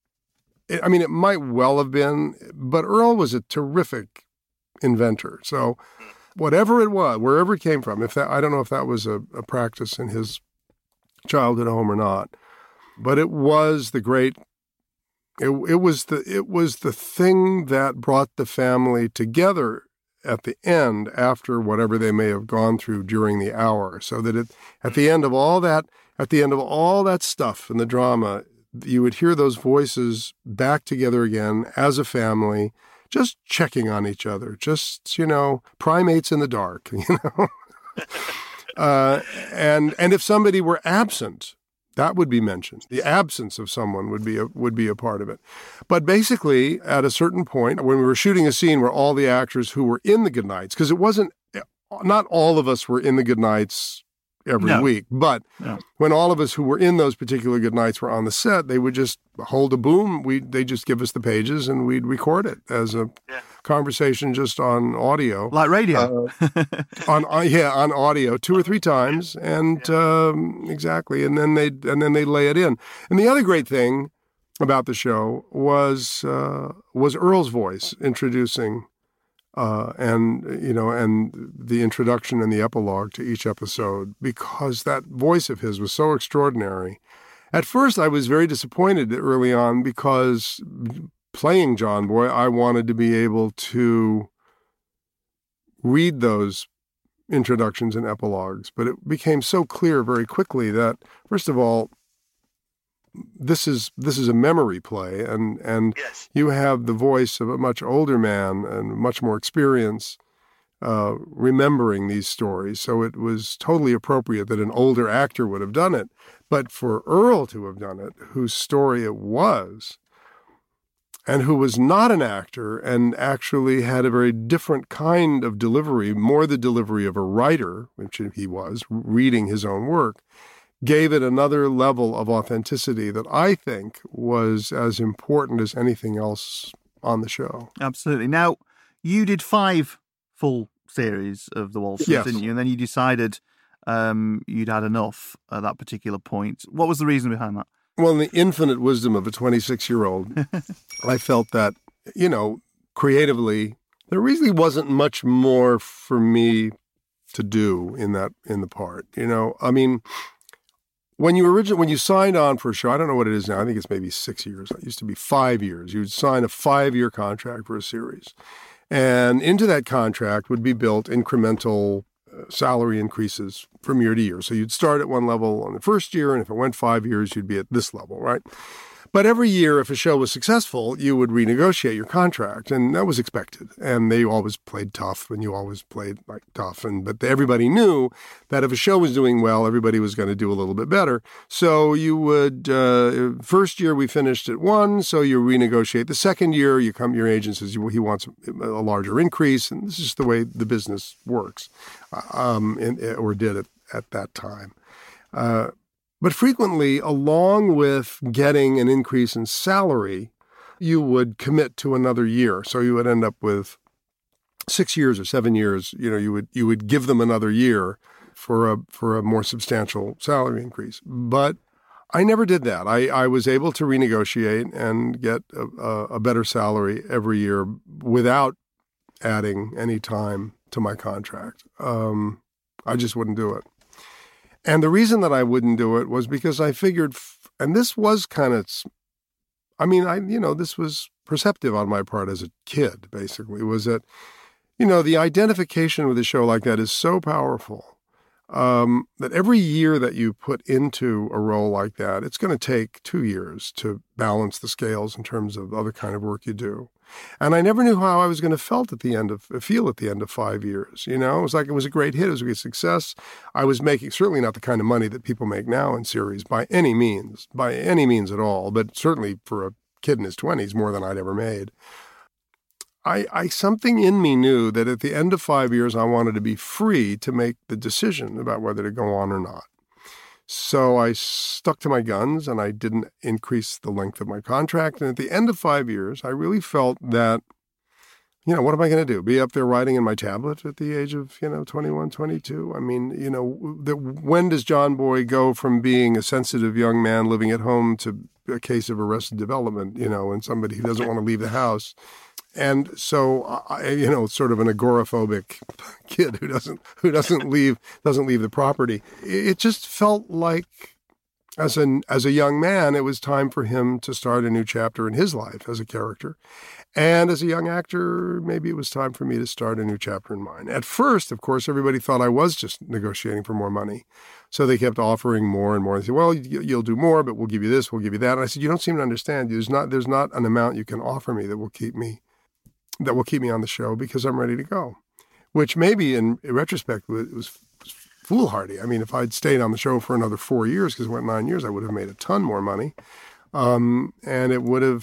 D: it might well have been, but Earl was a terrific inventor. So whatever it was, wherever it came from, I don't know if that was a practice in his childhood home or not, but it was the great... It was the thing that brought the family together at the end after whatever they may have gone through during the hour, so that at the end of all that stuff and the drama, you would hear those voices back together again as a family, just checking on each other, just primates in the dark, and if somebody were absent, that would be mentioned. The absence of someone would be a part of it. But basically, at a certain point, when we were shooting a scene where all the actors who were in the Goodnights, because not all of us were in the Goodnights every week, but when all of us who were in those particular Goodnights were on the set, they would just hold a boom. They just give us the pages and we'd record it as a conversation just on audio.
C: Like radio.
D: on audio 2 or 3 times. And exactly. And then they lay it in. And the other great thing about the show was Earl's voice introducing and the introduction and the epilogue to each episode, because that voice of his was so extraordinary. At first, I was very disappointed early on because playing John Boy, I wanted to be able to read those introductions and epilogues, but it became so clear very quickly that, first of all, this is a memory play, and you have the voice of a much older man and much more experience remembering these stories. So it was totally appropriate that an older actor would have done it. But for Earl to have done it, whose story it was, and who was not an actor and actually had a very different kind of delivery, more the delivery of a writer, which he was, reading his own work, gave it another level of authenticity that I think was as important as anything else on the show.
C: Absolutely. Now, you did 5 full series of The Waltons, didn't you? And then you decided you'd had enough at that particular point. What was the reason behind that?
D: Well, in the infinite wisdom of a 26-year-old, I felt that, creatively, there really wasn't much more for me to do in the part. When you signed on for a show, I don't know what it is now. I think it's maybe 6 years. It used to be 5 years. You'd sign a 5-year contract for a series. And into that contract would be built incremental salary increases from year to year. So you'd start at one level on the first year, and if it went 5 years, you'd be at this level, right? But every year, if a show was successful, you would renegotiate your contract, and that was expected. And they always played tough, and you always played like tough. But everybody knew that if a show was doing well, everybody was going to do a little bit better. So you would, first year we finished at 1, so you renegotiate. The second year, your agent says he wants a larger increase, and this is just the way the business works, or did at that time. But frequently, along with getting an increase in salary, you would commit to another year. So you would end up with 6 years or 7 years. You would give them another year for a more substantial salary increase. But I never did that. I was able to renegotiate and get a better salary every year without adding any time to my contract. I just wouldn't do it. And the reason that I wouldn't do it was because I figured, and this was kind of, this was perceptive on my part as a kid, basically, was that, the identification with a show like that is so powerful that every year that you put into a role like that, it's going to take 2 years to balance the scales in terms of other kind of work you do. And I never knew how I was going to feel at the end of 5 years. It was like it was a great hit. It was a great success. I was making certainly not the kind of money that people make now in series by any means at all, but certainly for a kid in his 20s, more than I'd ever made. I something in me knew that at the end of 5 years, I wanted to be free to make the decision about whether to go on or not. So I stuck to my guns and I didn't increase the length of my contract. And at the end of 5 years, I really felt that, what am I going to do? Be up there writing in my tablet at the age of, 21, 22? I mean, when does John Boy go from being a sensitive young man living at home to a case of Arrested Development, and somebody who doesn't want to leave the house? And so, sort of an agoraphobic kid who doesn't leave the property. It just felt like, as a young man, it was time for him to start a new chapter in his life as a character, and as a young actor, maybe it was time for me to start a new chapter in mine. At first, of course, everybody thought I was just negotiating for more money, so they kept offering more and more. They said, "Well, you'll do more, but we'll give you this, we'll give you that." And I said, "You don't seem to understand. There's not an amount you can offer me that will keep me on the show because I'm ready to go," which maybe in retrospect was foolhardy. I mean, if I'd stayed on the show for another 4 years, because it went 9 years, I would have made a ton more money. And it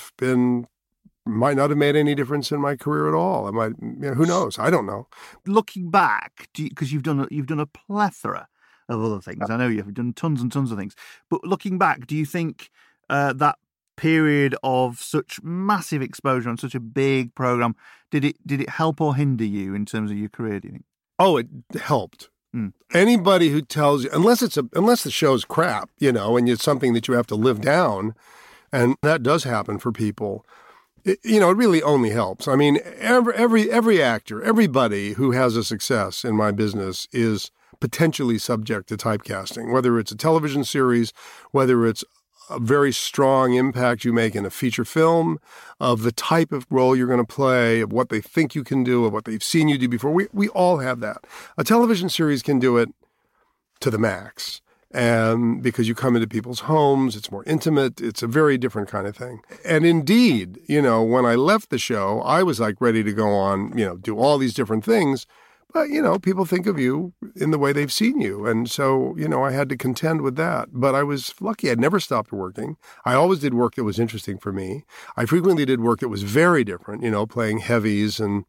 D: might not have made any difference in my career at all. I might, who knows? I don't know.
E: Looking back, because you've done a plethora of other things. I know you've done tons and tons of things. But looking back, do you think that period of such massive exposure on such a big program, did it help or hinder you in terms of your career, do you think?
D: Oh, it helped. Anybody who tells you, unless the show's crap, and it's something that you have to live down, and that does happen for people, it really only helps. I mean, every actor, everybody who has a success in my business is potentially subject to typecasting, whether it's a television series, whether it's a very strong impact you make in a feature film, of the type of role you're going to play, of what they think you can do, of what they've seen you do before. We all have that. A television series can do it to the max. And because you come into people's homes, it's more intimate. It's a very different kind of thing. And indeed, when I left the show, I was like ready to go on, do all these different things. But, people think of you in the way they've seen you. And so, I had to contend with that. But I was lucky. I'd never stopped working. I always did work that was interesting for me. I frequently did work that was very different, playing heavies and,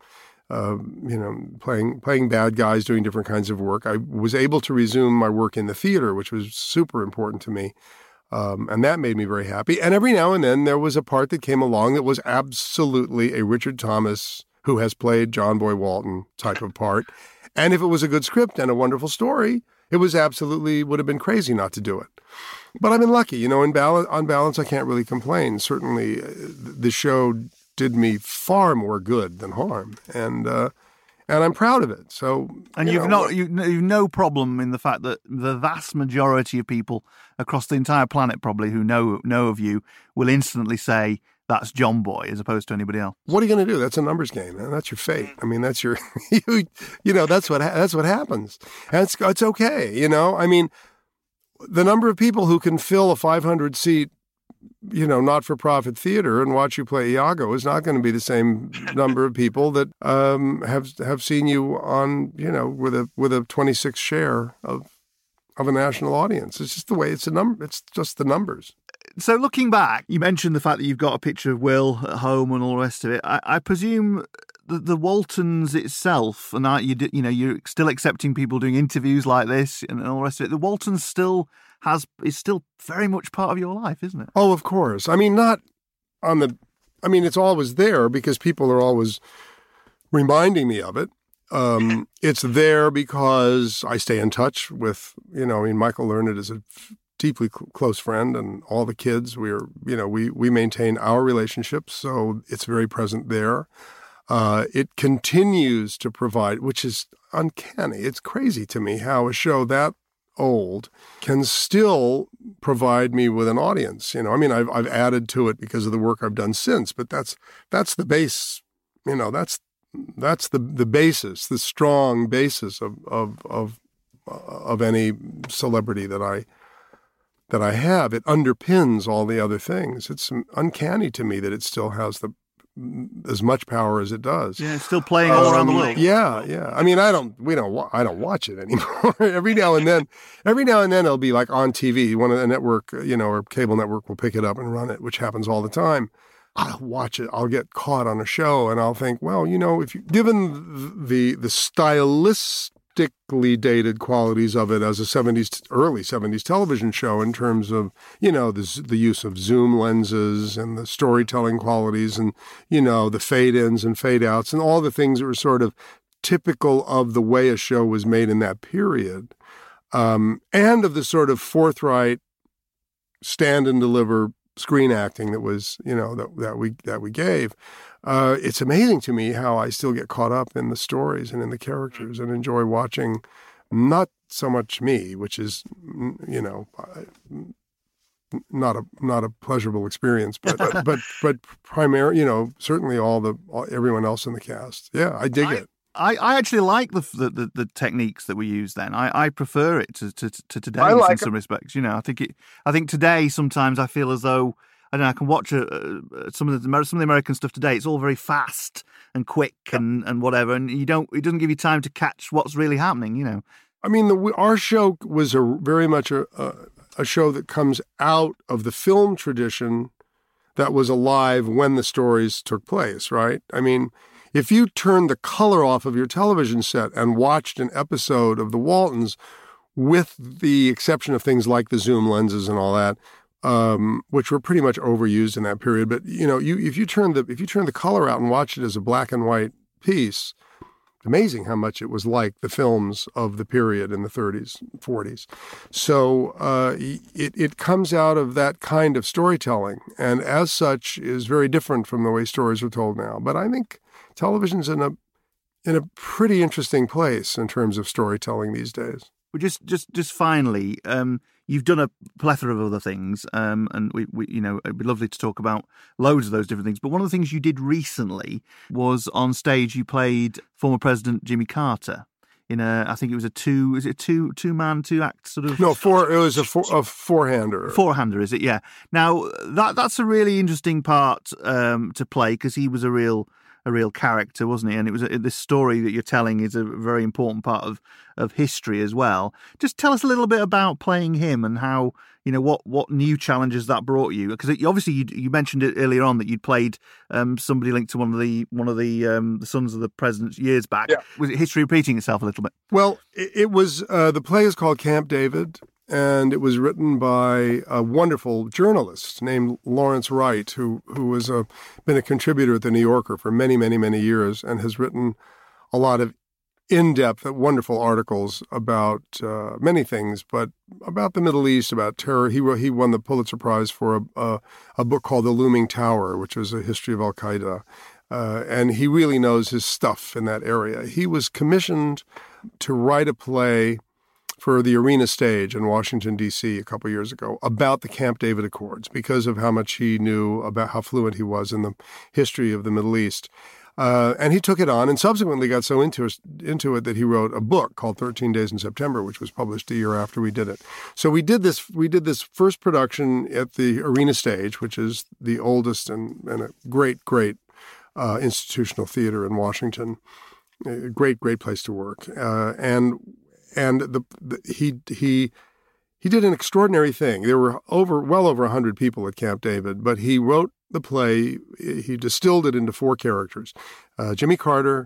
D: playing bad guys, doing different kinds of work. I was able to resume my work in the theater, which was super important to me. And that made me very happy. And every now and then there was a part that came along that was absolutely a Richard Thomas, who has played John Boy Walton type of part. And if it was a good script and a wonderful story, it would have been crazy not to do it. But I've been lucky, on balance, I can't really complain. Certainly the show did me far more good than harm. And I'm proud of it. So,
E: and you've no problem in the fact that the vast majority of people across the entire planet probably who know of you will instantly say, that's John Boy, as opposed to anybody else.
D: What are you going to do? That's a numbers game, man. That's your fate. I mean, that's your, that's what happens. And it's okay, I mean, the number of people who can fill a 500-seat not-for-profit theater and watch you play Iago is not going to be the same number of people that have seen you on, with a 26 share of a national audience. It's just the way it's a number. It's just the numbers.
E: So looking back, you mentioned the fact that you've got a picture of Will at home and all the rest of it. I presume the Waltons itself, and you're still accepting people doing interviews like this and all the rest of it. The Waltons is still very much part of your life, isn't it?
D: Oh, of course. I mean, it's always there because people are always reminding me of it. It's there because I stay in touch with, Michael Learned is a deeply close friend, and all the kids, we maintain our relationships, so it's very present there. It continues to provide, which is uncanny. It's crazy to me how a show that old can still provide me with an audience. I've added to it because of the work I've done since, but that's the base. That's the basis, the strong basis of any celebrity that I have. It underpins all the other things. It's uncanny to me that it still has as much power as it does.
E: Yeah, it's still playing all around the world.
D: Yeah. I mean, I don't watch it anymore. Every now and then it'll be like on TV. One of the network, or cable network will pick it up and run it, which happens all the time. I'll watch it. I'll get caught on a show, and I'll think, well, if you given the stylistically dated qualities of it as a early 70s television show in terms of, the use of zoom lenses and the storytelling qualities and, the fade-ins and fade-outs and all the things that were sort of typical of the way a show was made in that period, and of the sort of forthright stand and deliver screen acting that was, that we gave. It's amazing to me how I still get caught up in the stories and in the characters and enjoy watching not so much me, which is, not a pleasurable experience, but primarily, certainly everyone else in the cast. Yeah, I dig it.
E: I actually like the techniques that we use then. I prefer it to today in some respects. I think today sometimes I feel as though I can watch some of the American stuff today. It's all very fast and quick and whatever, and it doesn't give you time to catch what's really happening.
D: I mean, our show was very much a show that comes out of the film tradition that was alive when the stories took place, right? I mean, if you turned the color off of your television set and watched an episode of The Waltons, with the exception of things like the zoom lenses and all that, which were pretty much overused in that period, but if you turn the color out and watch it as a black and white piece, amazing how much it was like the films of the period in the 30s, 40s. So it comes out of that kind of storytelling, and as such is very different from the way stories are told now. But I think television's in a pretty interesting place in terms of storytelling these days.
E: Well, just finally, you've done a plethora of other things, and we it'd be lovely to talk about loads of those different things. But one of the things you did recently was on stage. You played former President Jimmy Carter in I think it was a two-man, two-act sort of.
D: No, it was a four-hander.
E: Four-hander, is it? Yeah. Now that's a really interesting part to play because he was a real character, wasn't he? And it was this story that you're telling is a very important part of history as well. Just tell us a little bit about playing him and how, what new challenges that brought you. Because obviously you mentioned it earlier on that you'd played somebody linked to one of the sons of the president years back. Yeah. Was it history repeating itself a little bit?
D: Well, it was the play is called Camp David. And it was written by a wonderful journalist named Lawrence Wright, who has been a contributor at The New Yorker for many, many, many years and has written a lot of in-depth, wonderful articles about many things, but about the Middle East, about terror. He won the Pulitzer Prize for a book called The Looming Tower, which was a history of Al-Qaeda. And he really knows his stuff in that area. He was commissioned to write a play for the Arena Stage in Washington, D.C. a couple years ago about the Camp David Accords because of how much he knew about how fluent he was in the history of the Middle East. And he took it on and subsequently got so into it that he wrote a book called 13 Days in September, which was published a year after we did it. So we did this first production at the Arena Stage, which is the oldest and a great institutional theater in Washington. A great place to work. He did an extraordinary thing. There were well over 100 people at Camp David, but he wrote the play. He distilled it into 4 characters: Jimmy Carter,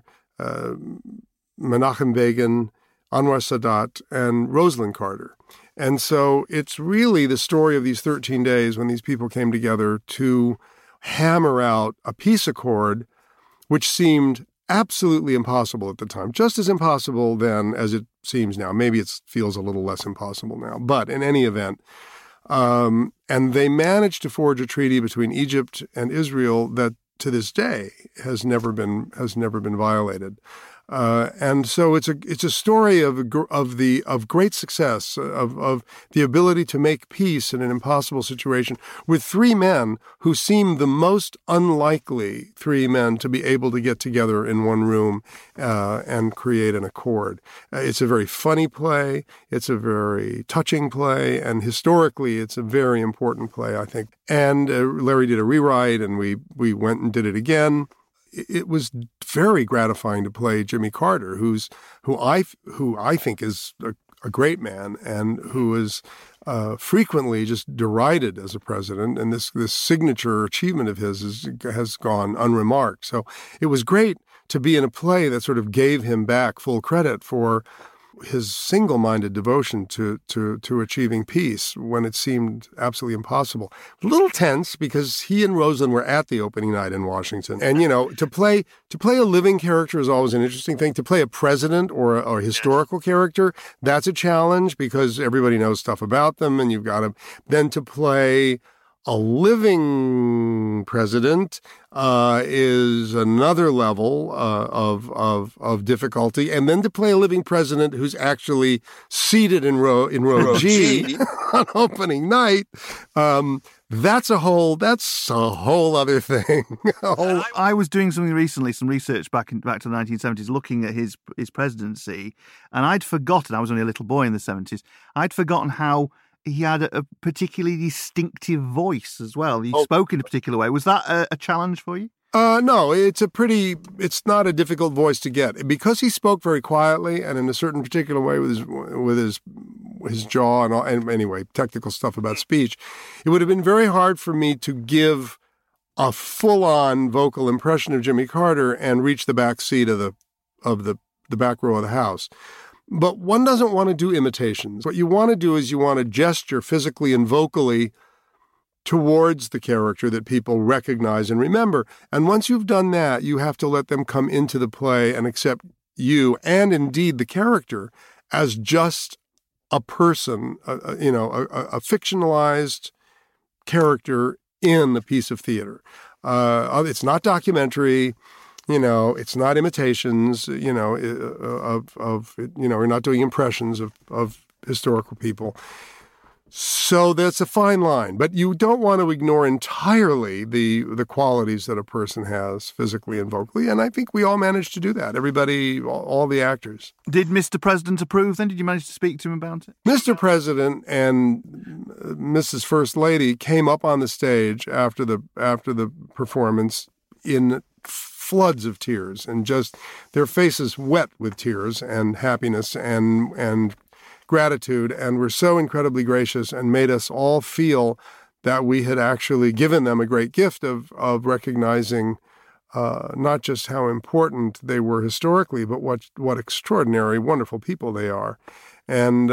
D: Menachem Begin, Anwar Sadat, and Rosalind Carter. And so it's really the story of these 13 days when these people came together to hammer out a peace accord, which seemed absolutely impossible at the time, just as impossible then as it seems now. Maybe it feels a little less impossible now, but in any event, and they managed to forge a treaty between Egypt and Israel that to this day has never been violated. And so it's a story of great success, of the ability to make peace in an impossible situation with 3 men who seem the most unlikely 3 men to be able to get together in one room and create an accord. It's a very funny play. It's a very touching play, and historically, it's a very important play, I think. And Larry did a rewrite, and we went and did it again. It was very gratifying to play Jimmy Carter, who I think is a great man and who is frequently just derided as a president, and this signature achievement of his has gone unremarked. So it was great to be in a play that sort of gave him back full credit for his single-minded devotion to achieving peace when it seemed absolutely impossible. A little tense because he and Rosalind were at the opening night in Washington. And, to play a living character is always an interesting thing. To play a president or a historical character, that's a challenge because everybody knows stuff about them, and you've got to then to play a living president is another level of difficulty, and then to play a living president who's actually seated in row G on opening night, that's a whole other thing.
E: I was doing something recently, some research back to the 1970s, looking at his presidency, and I'd forgotten. I was only a little boy in the 70s. I'd forgotten how he had a particularly distinctive voice as well. He spoke in a particular way. Was that a challenge for you?
D: No, it's not a difficult voice to get because he spoke very quietly and in a certain particular way with his jaw and anyway, technical stuff about speech. It would have been very hard for me to give a full-on vocal impression of Jimmy Carter and reach the back seat of the back row of the House. But one doesn't want to do imitations. What you want to do is you want to gesture physically and vocally towards the character that people recognize and remember. And once you've done that, you have to let them come into the play and accept you and indeed the character as just a person, a fictionalized character in the piece of theater. It's not documentary. It's not imitations, we're not doing impressions of historical people. So that's a fine line. But you don't want to ignore entirely the qualities that a person has physically and vocally. And I think we all managed to do that. Everybody, all the actors. Did Mr. President approve then? Did you manage to speak to him about it? Mr. President and Mrs. First Lady came up on the stage after the performance in floods of tears and just their faces wet with tears and happiness and gratitude, and were so incredibly gracious and made us all feel that we had actually given them a great gift of recognizing not just how important they were historically, but what extraordinary, wonderful people they are. And,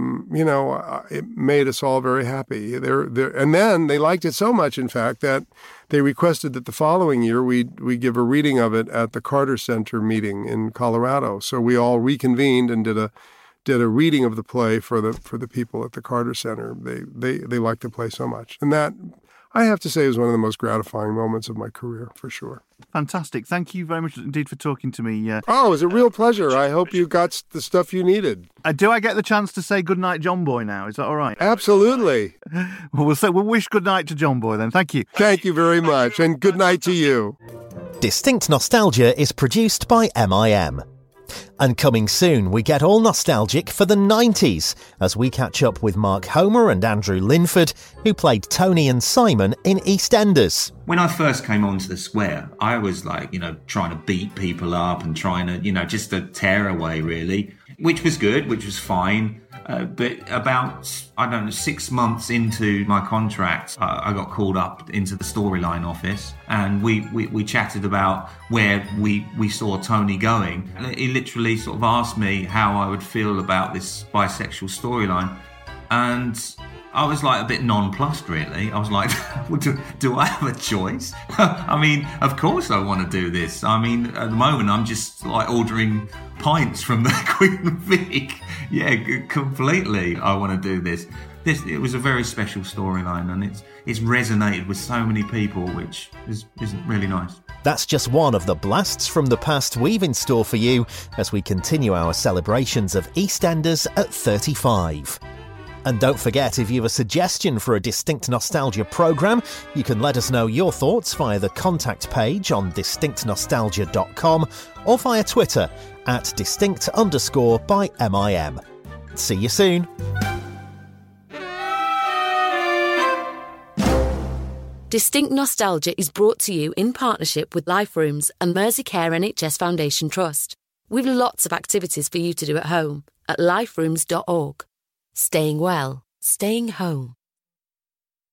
D: it made us all very happy. And then they liked it so much, in fact, that they requested that the following year we give a reading of it at the Carter Center meeting in Colorado. So we all reconvened and did a reading of the play for the people at the Carter Center. They liked the play so much. And that, I have to say, was one of the most gratifying moments of my career, for sure. Fantastic. Thank you very much indeed for talking to me. It was a real pleasure. I hope you got the stuff you needed. Do I get the chance to say goodnight, John Boy, now? Is that all right? Absolutely. Well, we'll wish goodnight to John Boy then. Thank you. Thank you very much. And good night to you.
A: Distinct Nostalgia is produced by MIM. And coming soon, we get all nostalgic for the 90s as we catch up with Mark Homer and Andrew Linford, who played Tony and Simon in EastEnders.
G: When I first came onto the square, I was like, trying to beat people up and trying to, just to tear away, really, which was good, which was fine. But about, 6 months into my contract, I got called up into the storyline office and we chatted about where we saw Tony going. He literally sort of asked me how I would feel about this bisexual storyline. And I was like a bit nonplussed, really. I was like, do I have a choice? I mean, of course I want to do this. I mean, at the moment, I'm just like ordering pints from the Queen Vic. Yeah, completely. I want to do this. It was a very special storyline, and it's resonated with so many people, which is really nice.
A: That's just one of the blasts from the past we've in store for you as we continue our celebrations of EastEnders at 35. And don't forget, if you have a suggestion for a Distinct Nostalgia programme, you can let us know your thoughts via the contact page on distinctnostalgia.com or via Twitter at distinct_by MIM. See you soon.
B: Distinct Nostalgia is brought to you in partnership with Life Rooms and Merseycare NHS Foundation Trust. We've lots of activities for you to do at home at liferooms.org. Staying well, staying home.